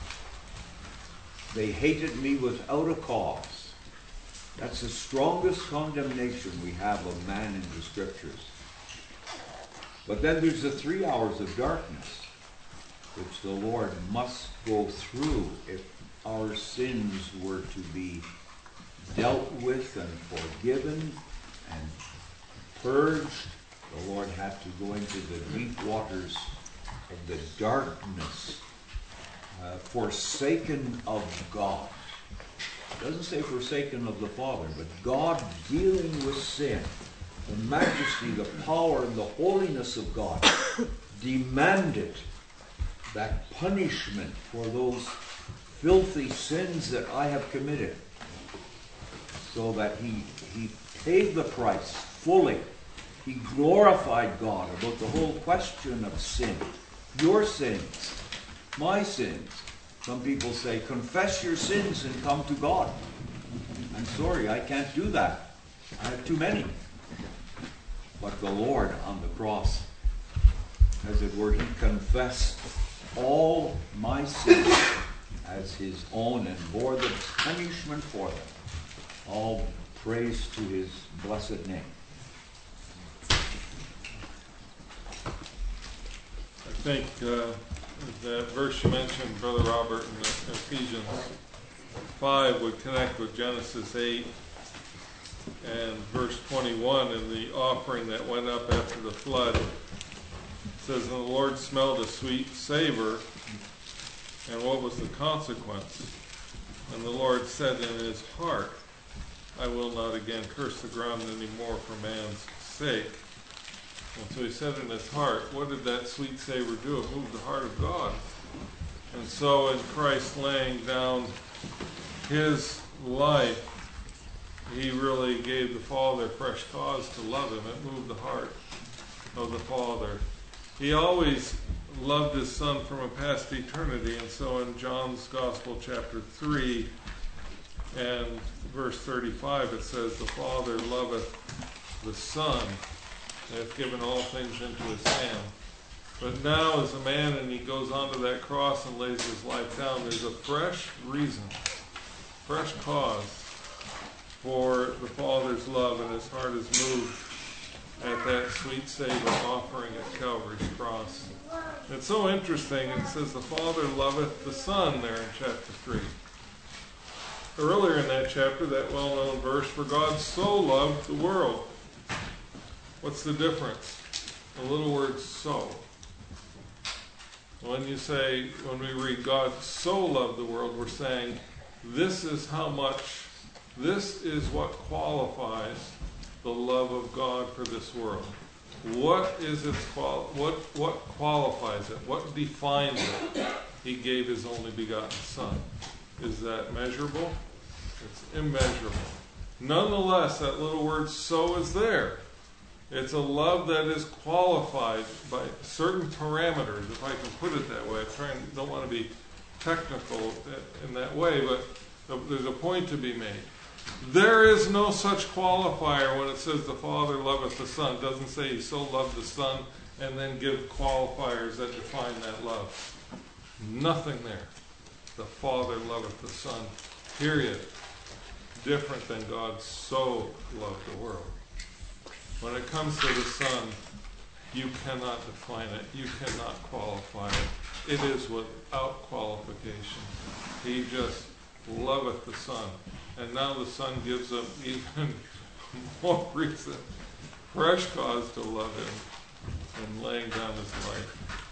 they hated me without a cause. That's the strongest condemnation we have of man in the Scriptures. But then there's the three hours of darkness, which the Lord must go through if our sins were to be dealt with and forgiven and purged. The Lord had to go into the deep waters of the darkness, uh, forsaken of God. It doesn't say forsaken of the Father, but God dealing with sin. The majesty, the power, and the holiness of God demanded that punishment for those filthy sins that I have committed, so that he, he paid the price fully. He glorified God about the whole question of sin. Your sins, my sins. Some people say, confess your sins and come to God. I'm sorry, I can't do that. I have too many. But the Lord on the cross, as it were, he confessed all my sins as his own and bore the punishment for them. All praise to his blessed name. I think uh, that verse you mentioned, Brother Robert, in Ephesians five would connect with Genesis eight and verse twenty-one, in the offering that went up after the flood. It says, and the Lord smelled a sweet savor, and what was the consequence? And the Lord said in his heart, I will not again curse the ground any more for man's sake. And so he said in his heart, what did that sweet savor do? It moved the heart of God. And so in Christ laying down his life, he really gave the Father fresh cause to love him. It moved the heart of the Father. He always loved his Son from a past eternity. And so in John's Gospel, chapter three, and verse thirty-five, it says, the Father loveth the Son, and hath given all things into his hand. But now as a man, and he goes onto that cross and lays his life down, there's a fresh reason, fresh cause for the Father's love, and his heart is moved at that sweet savor offering at Calvary's cross. It's so interesting. It says the Father loveth the Son there in chapter three. Earlier in that chapter, that well-known verse, for God so loved the world. What's the difference? The little word so. When you say, when we read God so loved the world, we're saying this is how much, this is what qualifies the love of God for this world. What is its qual- what what qualifies it? What defines it? He gave his only begotten Son. Is that measurable? It's immeasurable. Nonetheless, that little word so is there. It's a love that is qualified by certain parameters, if I can put it that way. I try and don't want to be technical in that way, but there's a point to be made. There is no such qualifier when it says the Father loveth the Son. It doesn't say he so loved the Son and then give qualifiers that define that love. Nothing there. The Father loveth the Son, period. Different than God so loved the world. When it comes to the Son, you cannot define it. You cannot qualify it. It is without qualification. He just loveth the Son. And now the Son gives up even more reason, fresh cause to love him and laying down his life.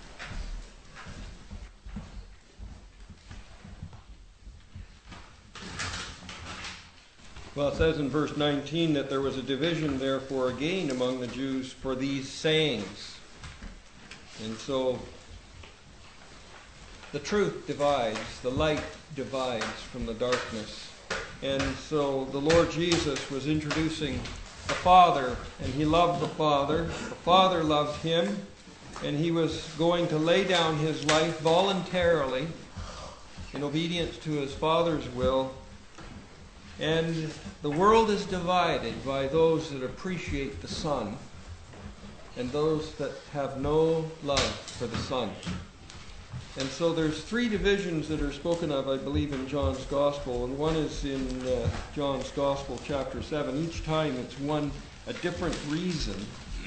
Well, it says in verse nineteen that there was a division, therefore, again among the Jews for these sayings. And so the truth divides, the light divides from the darkness. And so the Lord Jesus was introducing the Father, and he loved the Father. The Father loved him, and he was going to lay down his life voluntarily in obedience to his Father's will. And the world is divided by those that appreciate the Son and those that have no love for the Son. And so there's three divisions that are spoken of, I believe, in John's Gospel. And one is in uh, John's Gospel, chapter seven. Each time it's one, a different reason.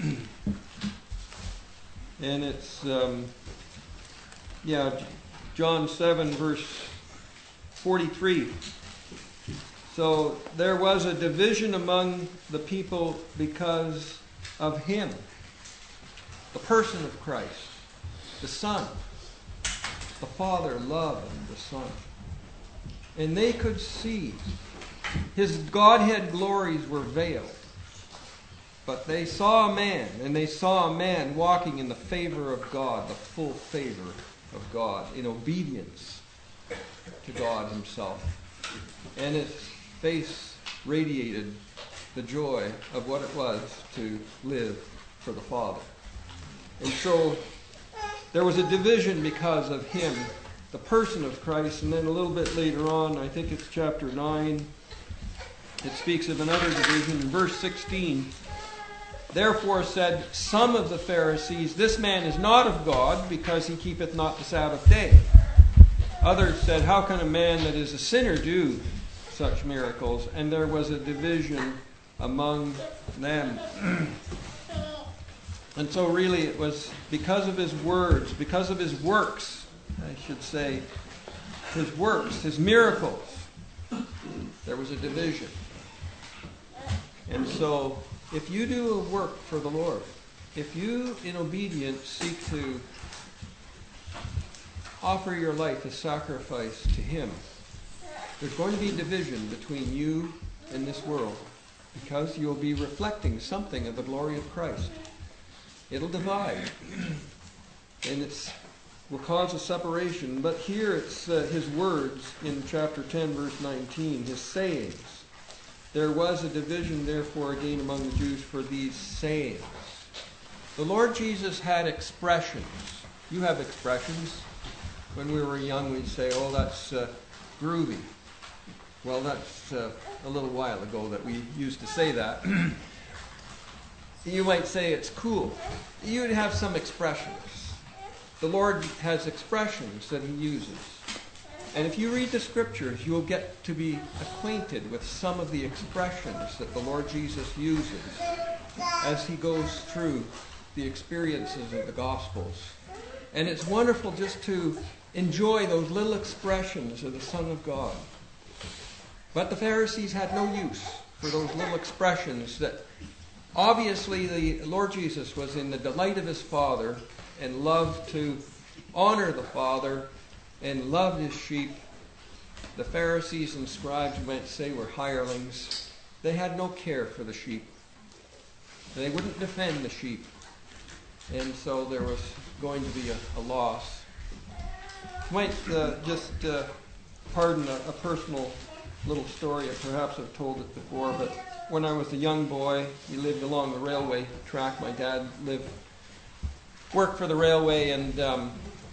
And it's, um, yeah, John seven, verse forty-three. So there was a division among the people because of him, the person of Christ, the Son. The Father loved the Son. And they could see his Godhead glories were veiled. But they saw a man, and they saw a man walking in the favor of God, the full favor of God, in obedience to God himself. And his face radiated the joy of what it was to live for the Father. And so there was a division because of him, the person of Christ. And then a little bit later on, I think it's chapter nine, it speaks of another division. In verse sixteen, therefore said some of the Pharisees, this man is not of God, because he keepeth not the Sabbath day. Others said, how can a man that is a sinner do such miracles? And there was a division among them. And so really it was because of his words, because of his works, I should say, his works, his miracles, there was a division. And so if you do a work for the Lord, if you in obedience seek to offer your life as sacrifice to him, there's going to be division between you and this world, because you'll be reflecting something of the glory of Christ. It'll divide, and it will cause a separation. But here it's uh, his words in chapter ten, verse nineteen, his sayings. There was a division, therefore, again among the Jews for these sayings. The Lord Jesus had expressions. You have expressions. When we were young, we'd say, oh, that's uh, groovy. Well, that's uh, a little while ago that we used to say that. You might say it's cool. You'd have some expressions. The Lord has expressions that he uses. And if you read the scriptures, you'll get to be acquainted with some of the expressions that the Lord Jesus uses as he goes through the experiences of the Gospels. And it's wonderful just to enjoy those little expressions of the Son of God. But the Pharisees had no use for those little expressions that obviously the Lord Jesus was in the delight of his Father and loved to honor the Father and loved his sheep. The Pharisees and scribes, you might say, were hirelings. They had no care for the sheep. They wouldn't defend the sheep. And so there was going to be a, a loss. You might uh, just uh, pardon a, a personal little story. Perhaps I've told it before, but when I was a young boy, we lived along the railway track. My dad lived, worked for the railway, and um,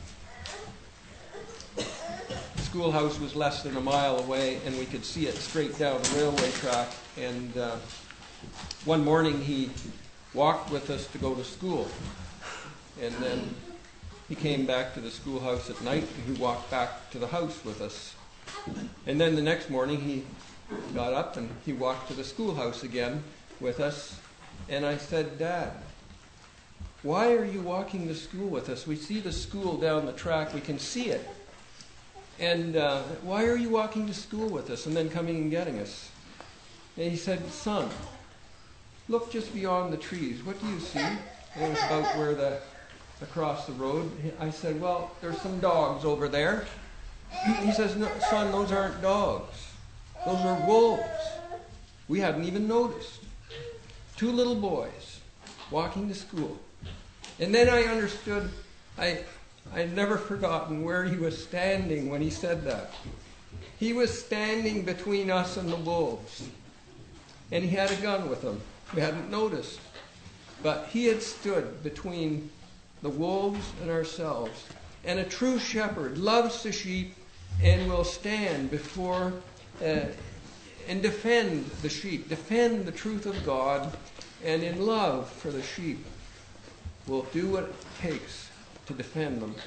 the schoolhouse was less than a mile away, and we could see it straight down the railway track. And uh, one morning he walked with us to go to school. And then he came back to the schoolhouse at night, and he walked back to the house with us. And then the next morning he got up and he walked to the schoolhouse again with us. And I said, Dad, why are you walking to school with us? We see the school down the track. We can see it. And uh, why are you walking to school with us and then coming and getting us? And he said, Son, look just beyond the trees. What do you see? And it was about where the, across the road. I said, well, there's some dogs over there. He says, no, son, those aren't dogs. Those are wolves. We hadn't even noticed. Two little boys walking to school. And then I understood, I, I'd never forgotten where he was standing when he said that. He was standing between us and the wolves. And he had a gun with him. We hadn't noticed. But he had stood between the wolves and ourselves. And a true shepherd loves the sheep and will stand before uh, and defend the sheep, defend the truth of God, and in love for the sheep will do what it takes to defend them.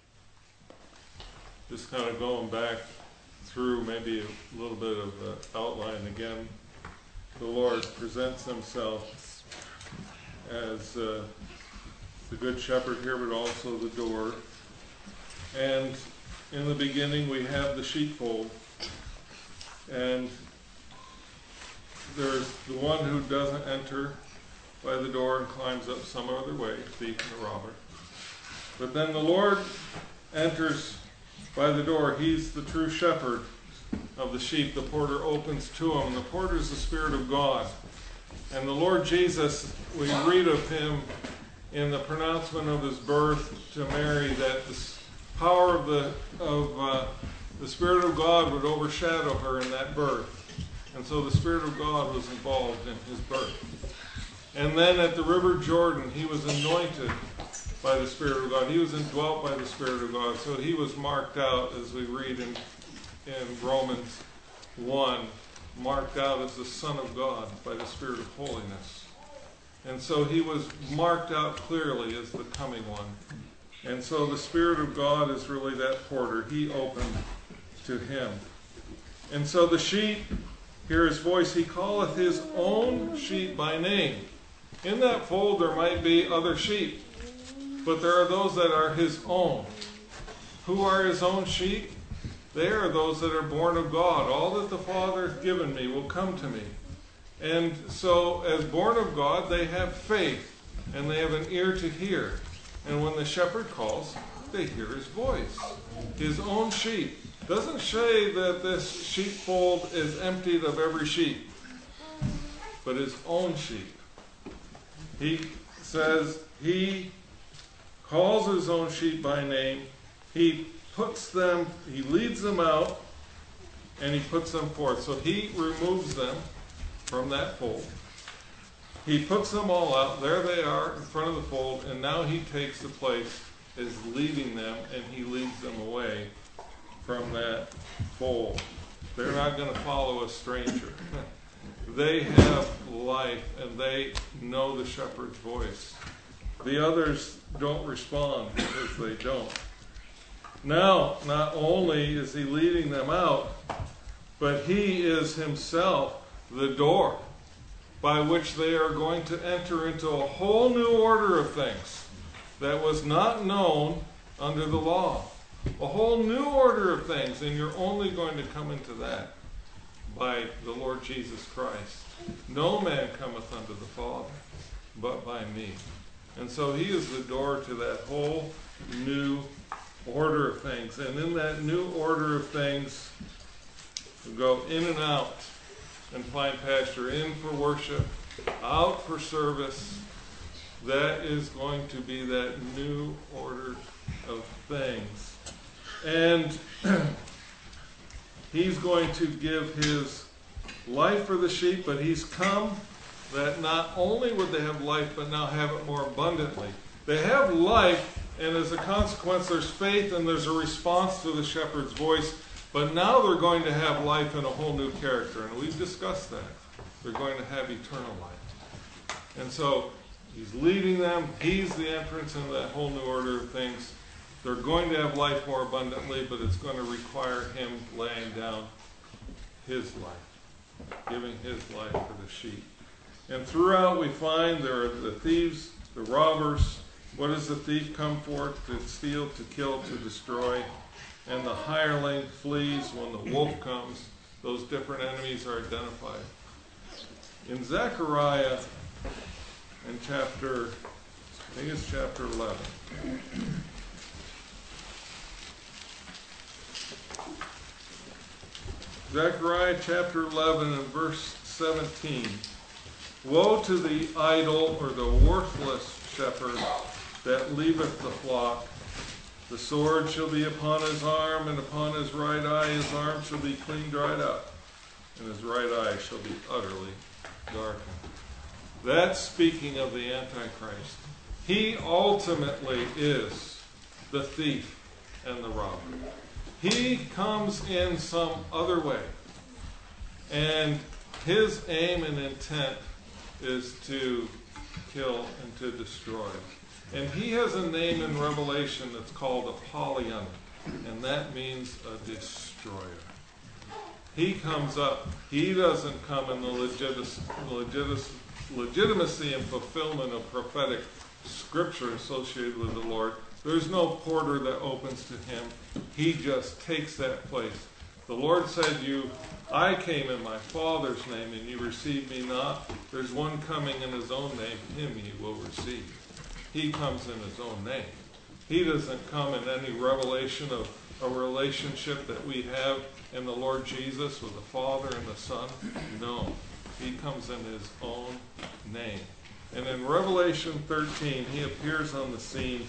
Just kind of going back through maybe a little bit of the outline again. The Lord presents himself as uh, the good shepherd here, but also the door. And in the beginning we have the sheepfold. And there's the one who doesn't enter by the door and climbs up some other way, thief and a robber. But then the Lord enters by the door. He's the true shepherd of the sheep. The porter opens to him. The porter is the Spirit of God. And the Lord Jesus, we read of him in the pronouncement of his birth to Mary, that the power of the of uh, the Spirit of God would overshadow her in that birth. And so the Spirit of God was involved in his birth. And then at the River Jordan, he was anointed by the Spirit of God. He was indwelt by the Spirit of God. So he was marked out, as we read in, in Romans one, marked out as the Son of God by the Spirit of holiness. And so he was marked out clearly as the coming one. And so the Spirit of God is really that porter. He opened to him. And so the sheep hear his voice. He calleth his own sheep by name. In that fold there might be other sheep, but there are those that are his own. Who are his own sheep? They are those that are born of God. All that the Father has given me will come to me. And so, as born of God, they have faith, and they have an ear to hear. And when the shepherd calls, they hear his voice. His own sheep. Doesn't say that this sheepfold is emptied of every sheep, but his own sheep. He says he calls his own sheep by name. He puts them, he leads them out, and he puts them forth. So he removes them from that fold. He puts them all out. There they are in front of the fold, and now he takes the place as leading them, and he leads them away from that fold. They're not going to follow a stranger. They have life, and they know the shepherd's voice. The others don't respond because they don't. Now, not only is he leading them out, but he is himself the door by which they are going to enter into a whole new order of things that was not known under the law. A whole new order of things, and you're only going to come into that by the Lord Jesus Christ. No man cometh unto the Father but by me. And so he is the door to that whole new order of things. And in that new order of things, we go in and out and find pasture, in for worship, out for service. That is going to be that new order of things. And he's going to give his life for the sheep, but he's come that not only would they have life, but now have it more abundantly. They have life, and as a consequence, there's faith and there's a response to the shepherd's voice. But now they're going to have life in a whole new character, and we've discussed that. They're going to have eternal life. And so he's leading them. He's the entrance into that whole new order of things. They're going to have life more abundantly, but it's going to require him laying down his life, giving his life for the sheep. And throughout we find there are the thieves, the robbers. What does the thief come for? To steal, to kill, to destroy. And the hireling flees when the wolf comes. Those different enemies are identified. In Zechariah, in chapter, I think it's chapter eleven. Zechariah chapter eleven and verse seventeen. Woe to the idle or the worthless shepherd that leaveth the flock The sword shall be upon his arm, and upon his right eye his arm shall be clean dried up, and his right eye shall be utterly darkened. That's speaking of the Antichrist. He ultimately is the thief and the robber. He comes in some other way, and his aim and intent is to kill and to destroy. And he has a name in Revelation that's called Apollyon, and that means a destroyer. He comes up. He doesn't come in the legitimacy, legitimacy and fulfillment of prophetic scripture associated with the Lord. There's no porter that opens to him. He just takes that place. The Lord said, "You, I came in my Father's name, and you received me not. There's one coming in his own name, him you will receive." He comes in his own name. He doesn't come in any revelation of a relationship that we have in the Lord Jesus with the Father and the Son. No. He comes in his own name. And in Revelation thirteen, he appears on the scene,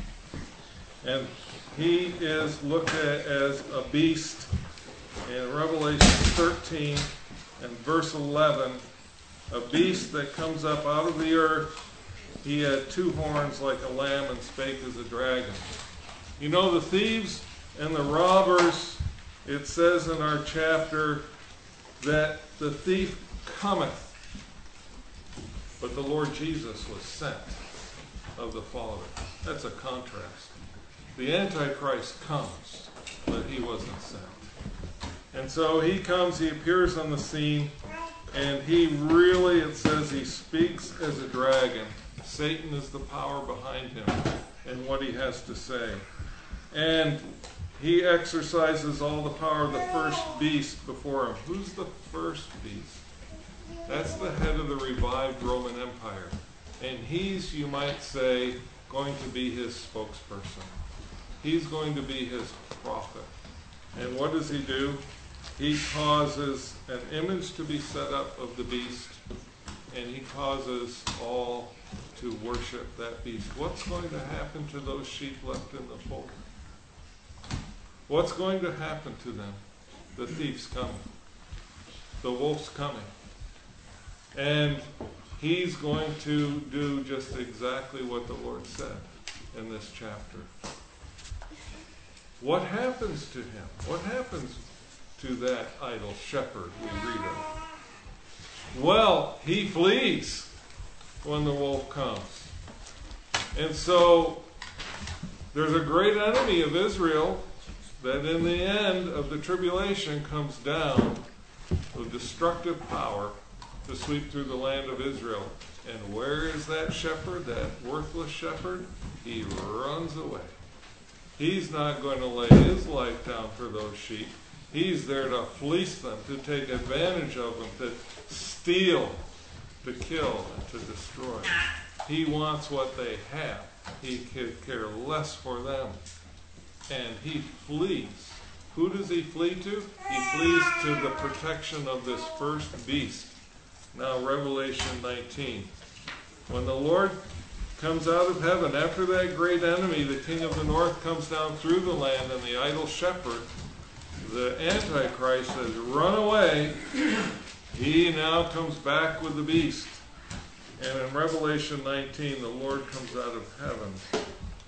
and he is looked at as a beast. In Revelation thirteen and verse eleven, a beast that comes up out of the earth. He had two horns like a lamb and spake as a dragon. You know, the thieves and the robbers, it says in our chapter that the thief cometh, but the Lord Jesus was sent of the Father. That's a contrast. The Antichrist comes, but he wasn't sent. And so he comes, he appears on the scene, and he really, it says, he speaks as a dragon. Satan is the power behind him and what he has to say. And he exercises all the power of the first beast before him. Who's the first beast? That's the head of the revived Roman Empire. And he's, you might say, going to be his spokesperson. He's going to be his prophet. And what does he do? He causes an image to be set up of the beast, and he causes all to worship that beast. What's going to happen to those sheep left in the fold? What's going to happen to them? The thief's coming. The wolf's coming. And he's going to do just exactly what the Lord said in this chapter. What happens to him? What happens to that idle shepherd we read of? Well, he flees when the wolf comes. And so there's a great enemy of Israel that in the end of the tribulation comes down with destructive power to sweep through the land of Israel. And where is that shepherd, that worthless shepherd? He runs away. He's not going to lay his life down for those sheep. He's there to fleece them, to take advantage of them, to steal, to kill, and to destroy. He wants what they have. He could care less for them. And he flees. Who does he flee to? He flees to the protection of this first beast. Now, Revelation nineteen. When the Lord comes out of heaven, after that great enemy, the king of the north, comes down through the land, and the idle shepherd, the Antichrist, has run away, he now comes back with the beast. And in Revelation nineteen, the Lord comes out of heaven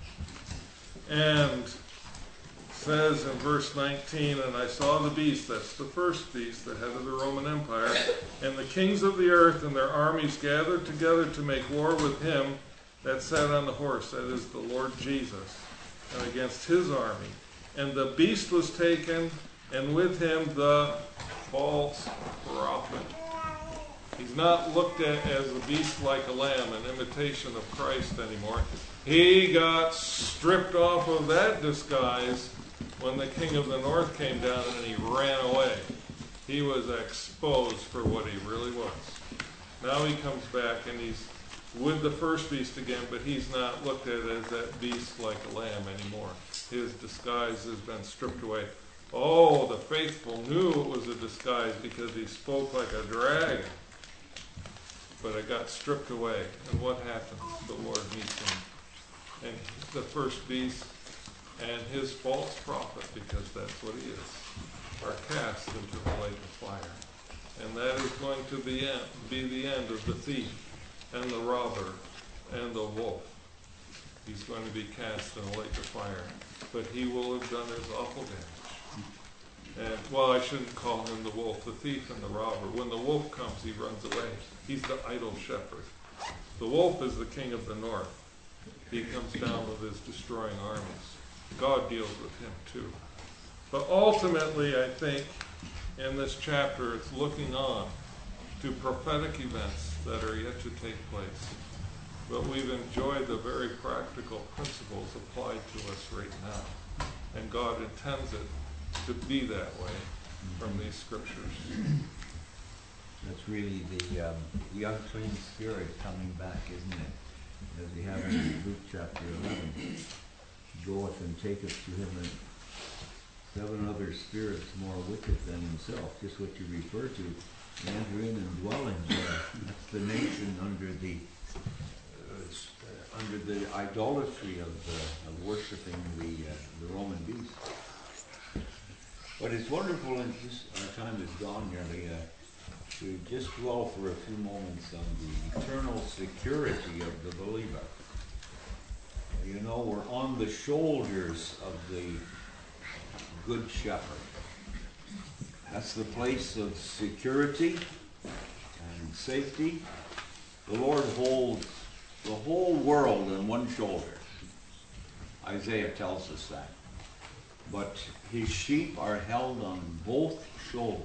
and says in verse nineteen, "And I saw the beast," that's the first beast, the head of the Roman Empire, "and the kings of the earth and their armies gathered together to make war with him that sat on the horse," that is the Lord Jesus, "and against his army. And the beast was taken, and with him the false prophet." He's not looked at as a beast like a lamb, an imitation of Christ anymore. He got stripped off of that disguise when the king of the north came down and he ran away. He was exposed for what he really was. Now he comes back and he's with the first beast again, but he's not looked at as that beast like a lamb anymore. His disguise has been stripped away. Oh, the faithful knew it was a disguise because he spoke like a dragon. But it got stripped away. And what happens? The Lord meets him. And the first beast and his false prophet, because that's what he is, are cast into the lake of fire. And that is going to be, end, be the end of the thief and the robber and the wolf. He's going to be cast in a lake of fire, but he will have done his awful damage. And, well, I shouldn't call him the wolf, the thief and the robber. When the wolf comes, he runs away. He's the idle shepherd. The wolf is the king of the north. He comes down with his destroying armies. God deals with him too. But ultimately, I think, in this chapter, it's looking on to prophetic events that are yet to take place. But we've enjoyed the very practical principles applied to us right now. And God intends it to be that way from these scriptures. That's really the, um, the unclean spirit coming back, isn't it? As we have in Luke chapter eleven. Goeth and taketh to him and seven other spirits more wicked than himself, just what you refer to. They enter in and dwell in there. That's the nation under the uh, under the idolatry of, uh, of worshiping the uh, the Roman beast. But it's wonderful, and just our time is gone nearly, uh, to just dwell for a few moments on the eternal security of the believer. You know, we're on the shoulders of the Good Shepherd. That's the place of security and safety. The Lord holds the whole world on one shoulder. Isaiah tells us that. But his sheep are held on both shoulders.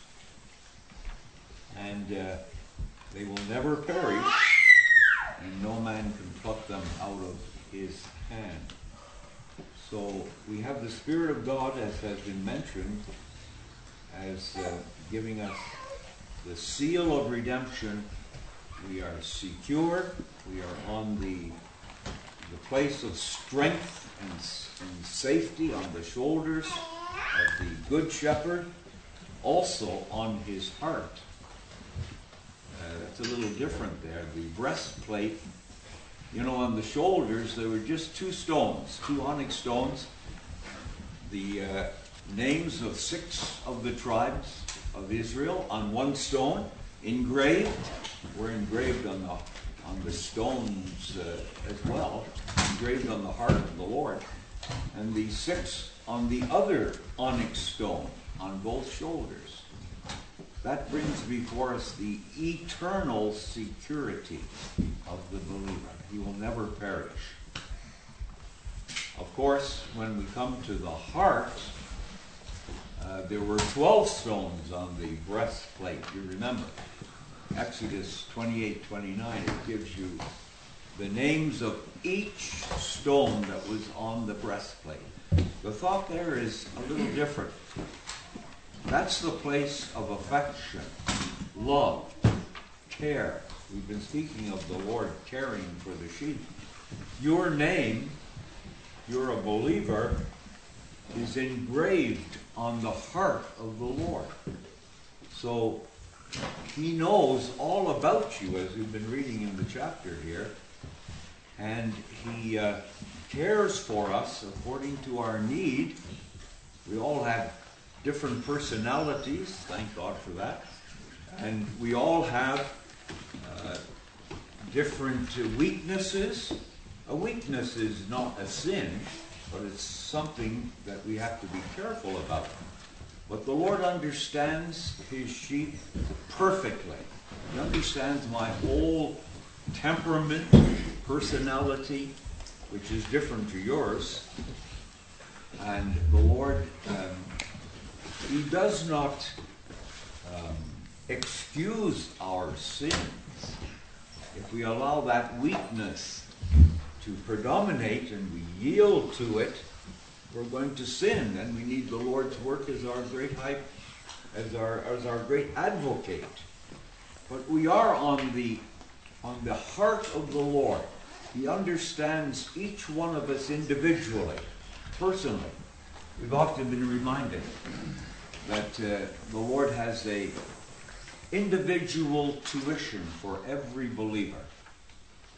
And uh, they will never perish, and no man can pluck them out of his hand. So we have the Spirit of God, as has been mentioned, as uh, giving us the seal of redemption. We are secure. We are on the, the place of strength and, and safety on the shoulders of the Good Shepherd, also on his heart. Uh, that's a little different there. The breastplate, you know, on the shoulders, there were just two stones, two onyx stones. The uh, names of six of the tribes of Israel on one stone, engraved, were engraved on the on the stones uh, as well, engraved on the heart of the Lord. And the six on the other onyx stone on both shoulders. That brings before us the eternal security of the believer. He will never perish. Of course, when we come to the heart, uh, there were twelve stones on the breastplate. You remember, Exodus twenty-eight twenty-nine, it gives you the names of each stone that was on the breastplate. The thought there is a little different. That's the place of affection, love, care. We've been speaking of the Lord caring for the sheep. Your name, you're a believer, is engraved on the heart of the Lord. So he knows all about you, as we've been reading in the chapter here. And he uh, cares for us according to our need. We all have different personalities, thank God for that. And we all have uh, different uh, weaknesses. A weakness is not a sin, but it's something that we have to be careful about. But the Lord understands his sheep perfectly. He understands my whole temperament, personality, which is different to yours. And the Lord, um, he does not um, excuse our sins. If we allow that weakness to predominate and we yield to it, we're going to sin, and we need the Lord's work as our great high, as our as our great advocate. But we are on the on the heart of the Lord. He understands each one of us individually, personally. We've often been reminded that uh, the Lord has a individual tuition for every believer.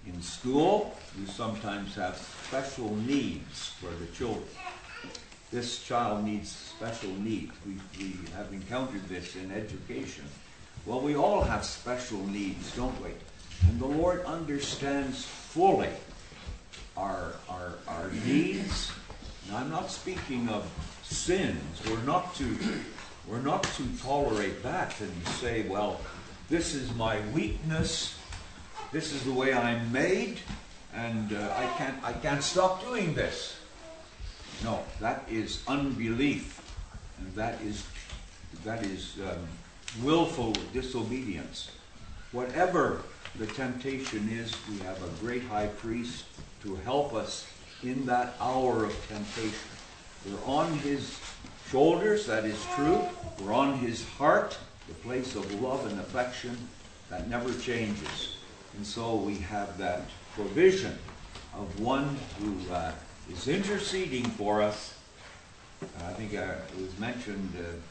In school, you sometimes have special needs for the children. This child needs special needs. We, we have encountered this in education. Well, we all have special needs, don't we? And the Lord understands fully our, our, our needs. Now, I'm not speaking of sins. We're not to, we're not to tolerate that and say, well, this is my weakness. This is the way I'm made, and uh, I can't, I can't stop doing this. No, that is unbelief, and that is, that is um, willful disobedience. Whatever the temptation is, we have a great high priest to help us in that hour of temptation. We're on his shoulders, that is true. We're on his heart, the place of love and affection that never changes. And so we have that provision of one who uh, is interceding for us. I think uh, it was mentioned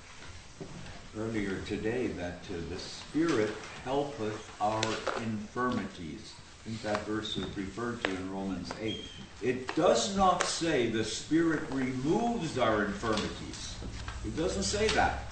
uh, earlier today that uh, the Spirit helpeth our infirmities. I think that verse is referred to in Romans eight. It does not say the Spirit removes our infirmities. It doesn't say that.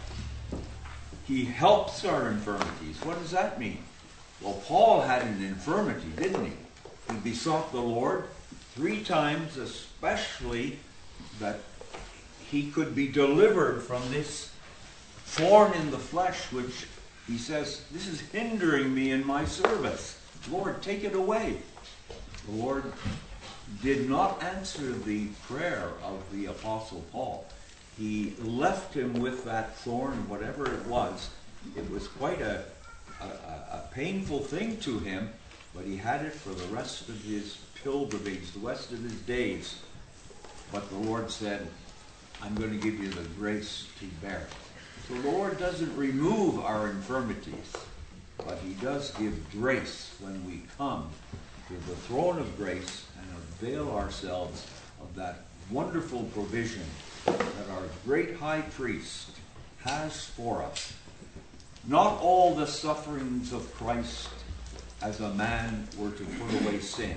He helps our infirmities. What does that mean? Well, Paul had an infirmity, didn't he? He besought the Lord three times, especially that he could be delivered from this thorn in the flesh, which he says, this is hindering me in my service. Lord, take it away. The Lord did not answer the prayer of the Apostle Paul. He left him with that thorn, whatever it was. It was quite a, a, a painful thing to him, but he had it for the rest of his pilgrimage, the rest of his days. But the Lord said, I'm going to give you the grace to bear it. So the Lord doesn't remove our infirmities, but he does give grace when we come to the throne of grace and avail ourselves of that wonderful provision that our great high priest has for us. Not all the sufferings of Christ as a man were to put away sin.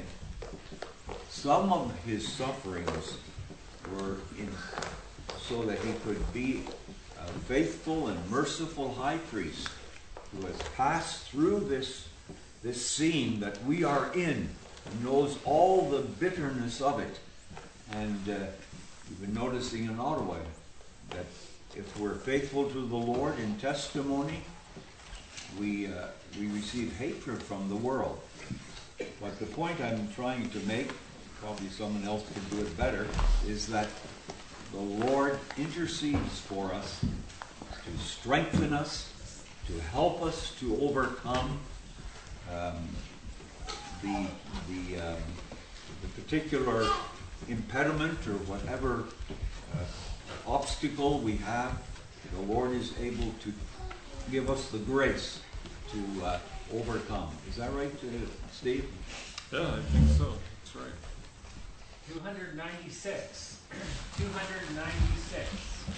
Some of his sufferings were in, so that he could be a faithful and merciful high priest who has passed through this, this scene that we are in and knows all the bitterness of it. And uh, you've been noticing in Ottawa that if we're faithful to the Lord in testimony, we, uh, we receive hatred from the world. But the point I'm trying to make, probably someone else could do it better, is that the Lord intercedes for us to strengthen us, to help us to overcome um, the, the, um, the particular impediment or whatever uh, obstacle we have. The Lord is able to give us the grace to uh, overcome. Is that right, uh, Steve? Yeah, I think so. That's right. two hundred ninety-six. two hundred ninety-six.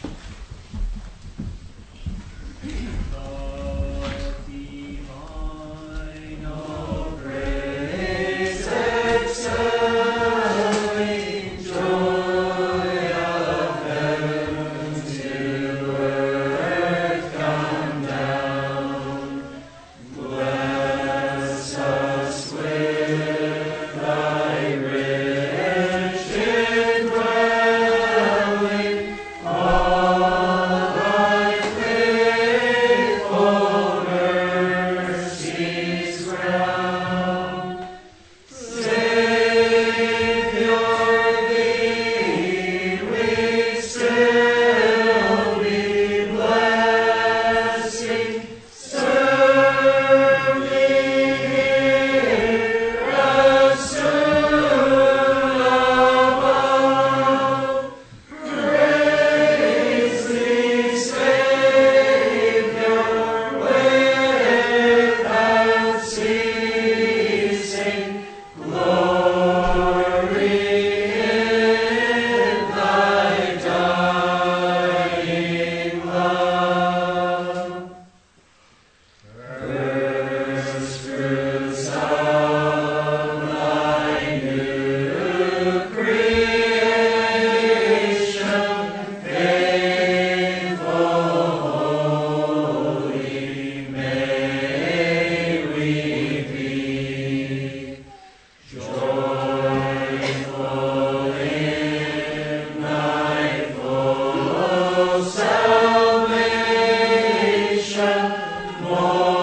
The divine of grace excelling joy of heaven to earth come down. Bless us with thy rich indwelling, all thy faithful mercies ground. Savior, thee we still be blessing, serve thee here as soon above. Praise thee, Savior, without ceasing. Glory in thy dying love. First fruits of thy Lord.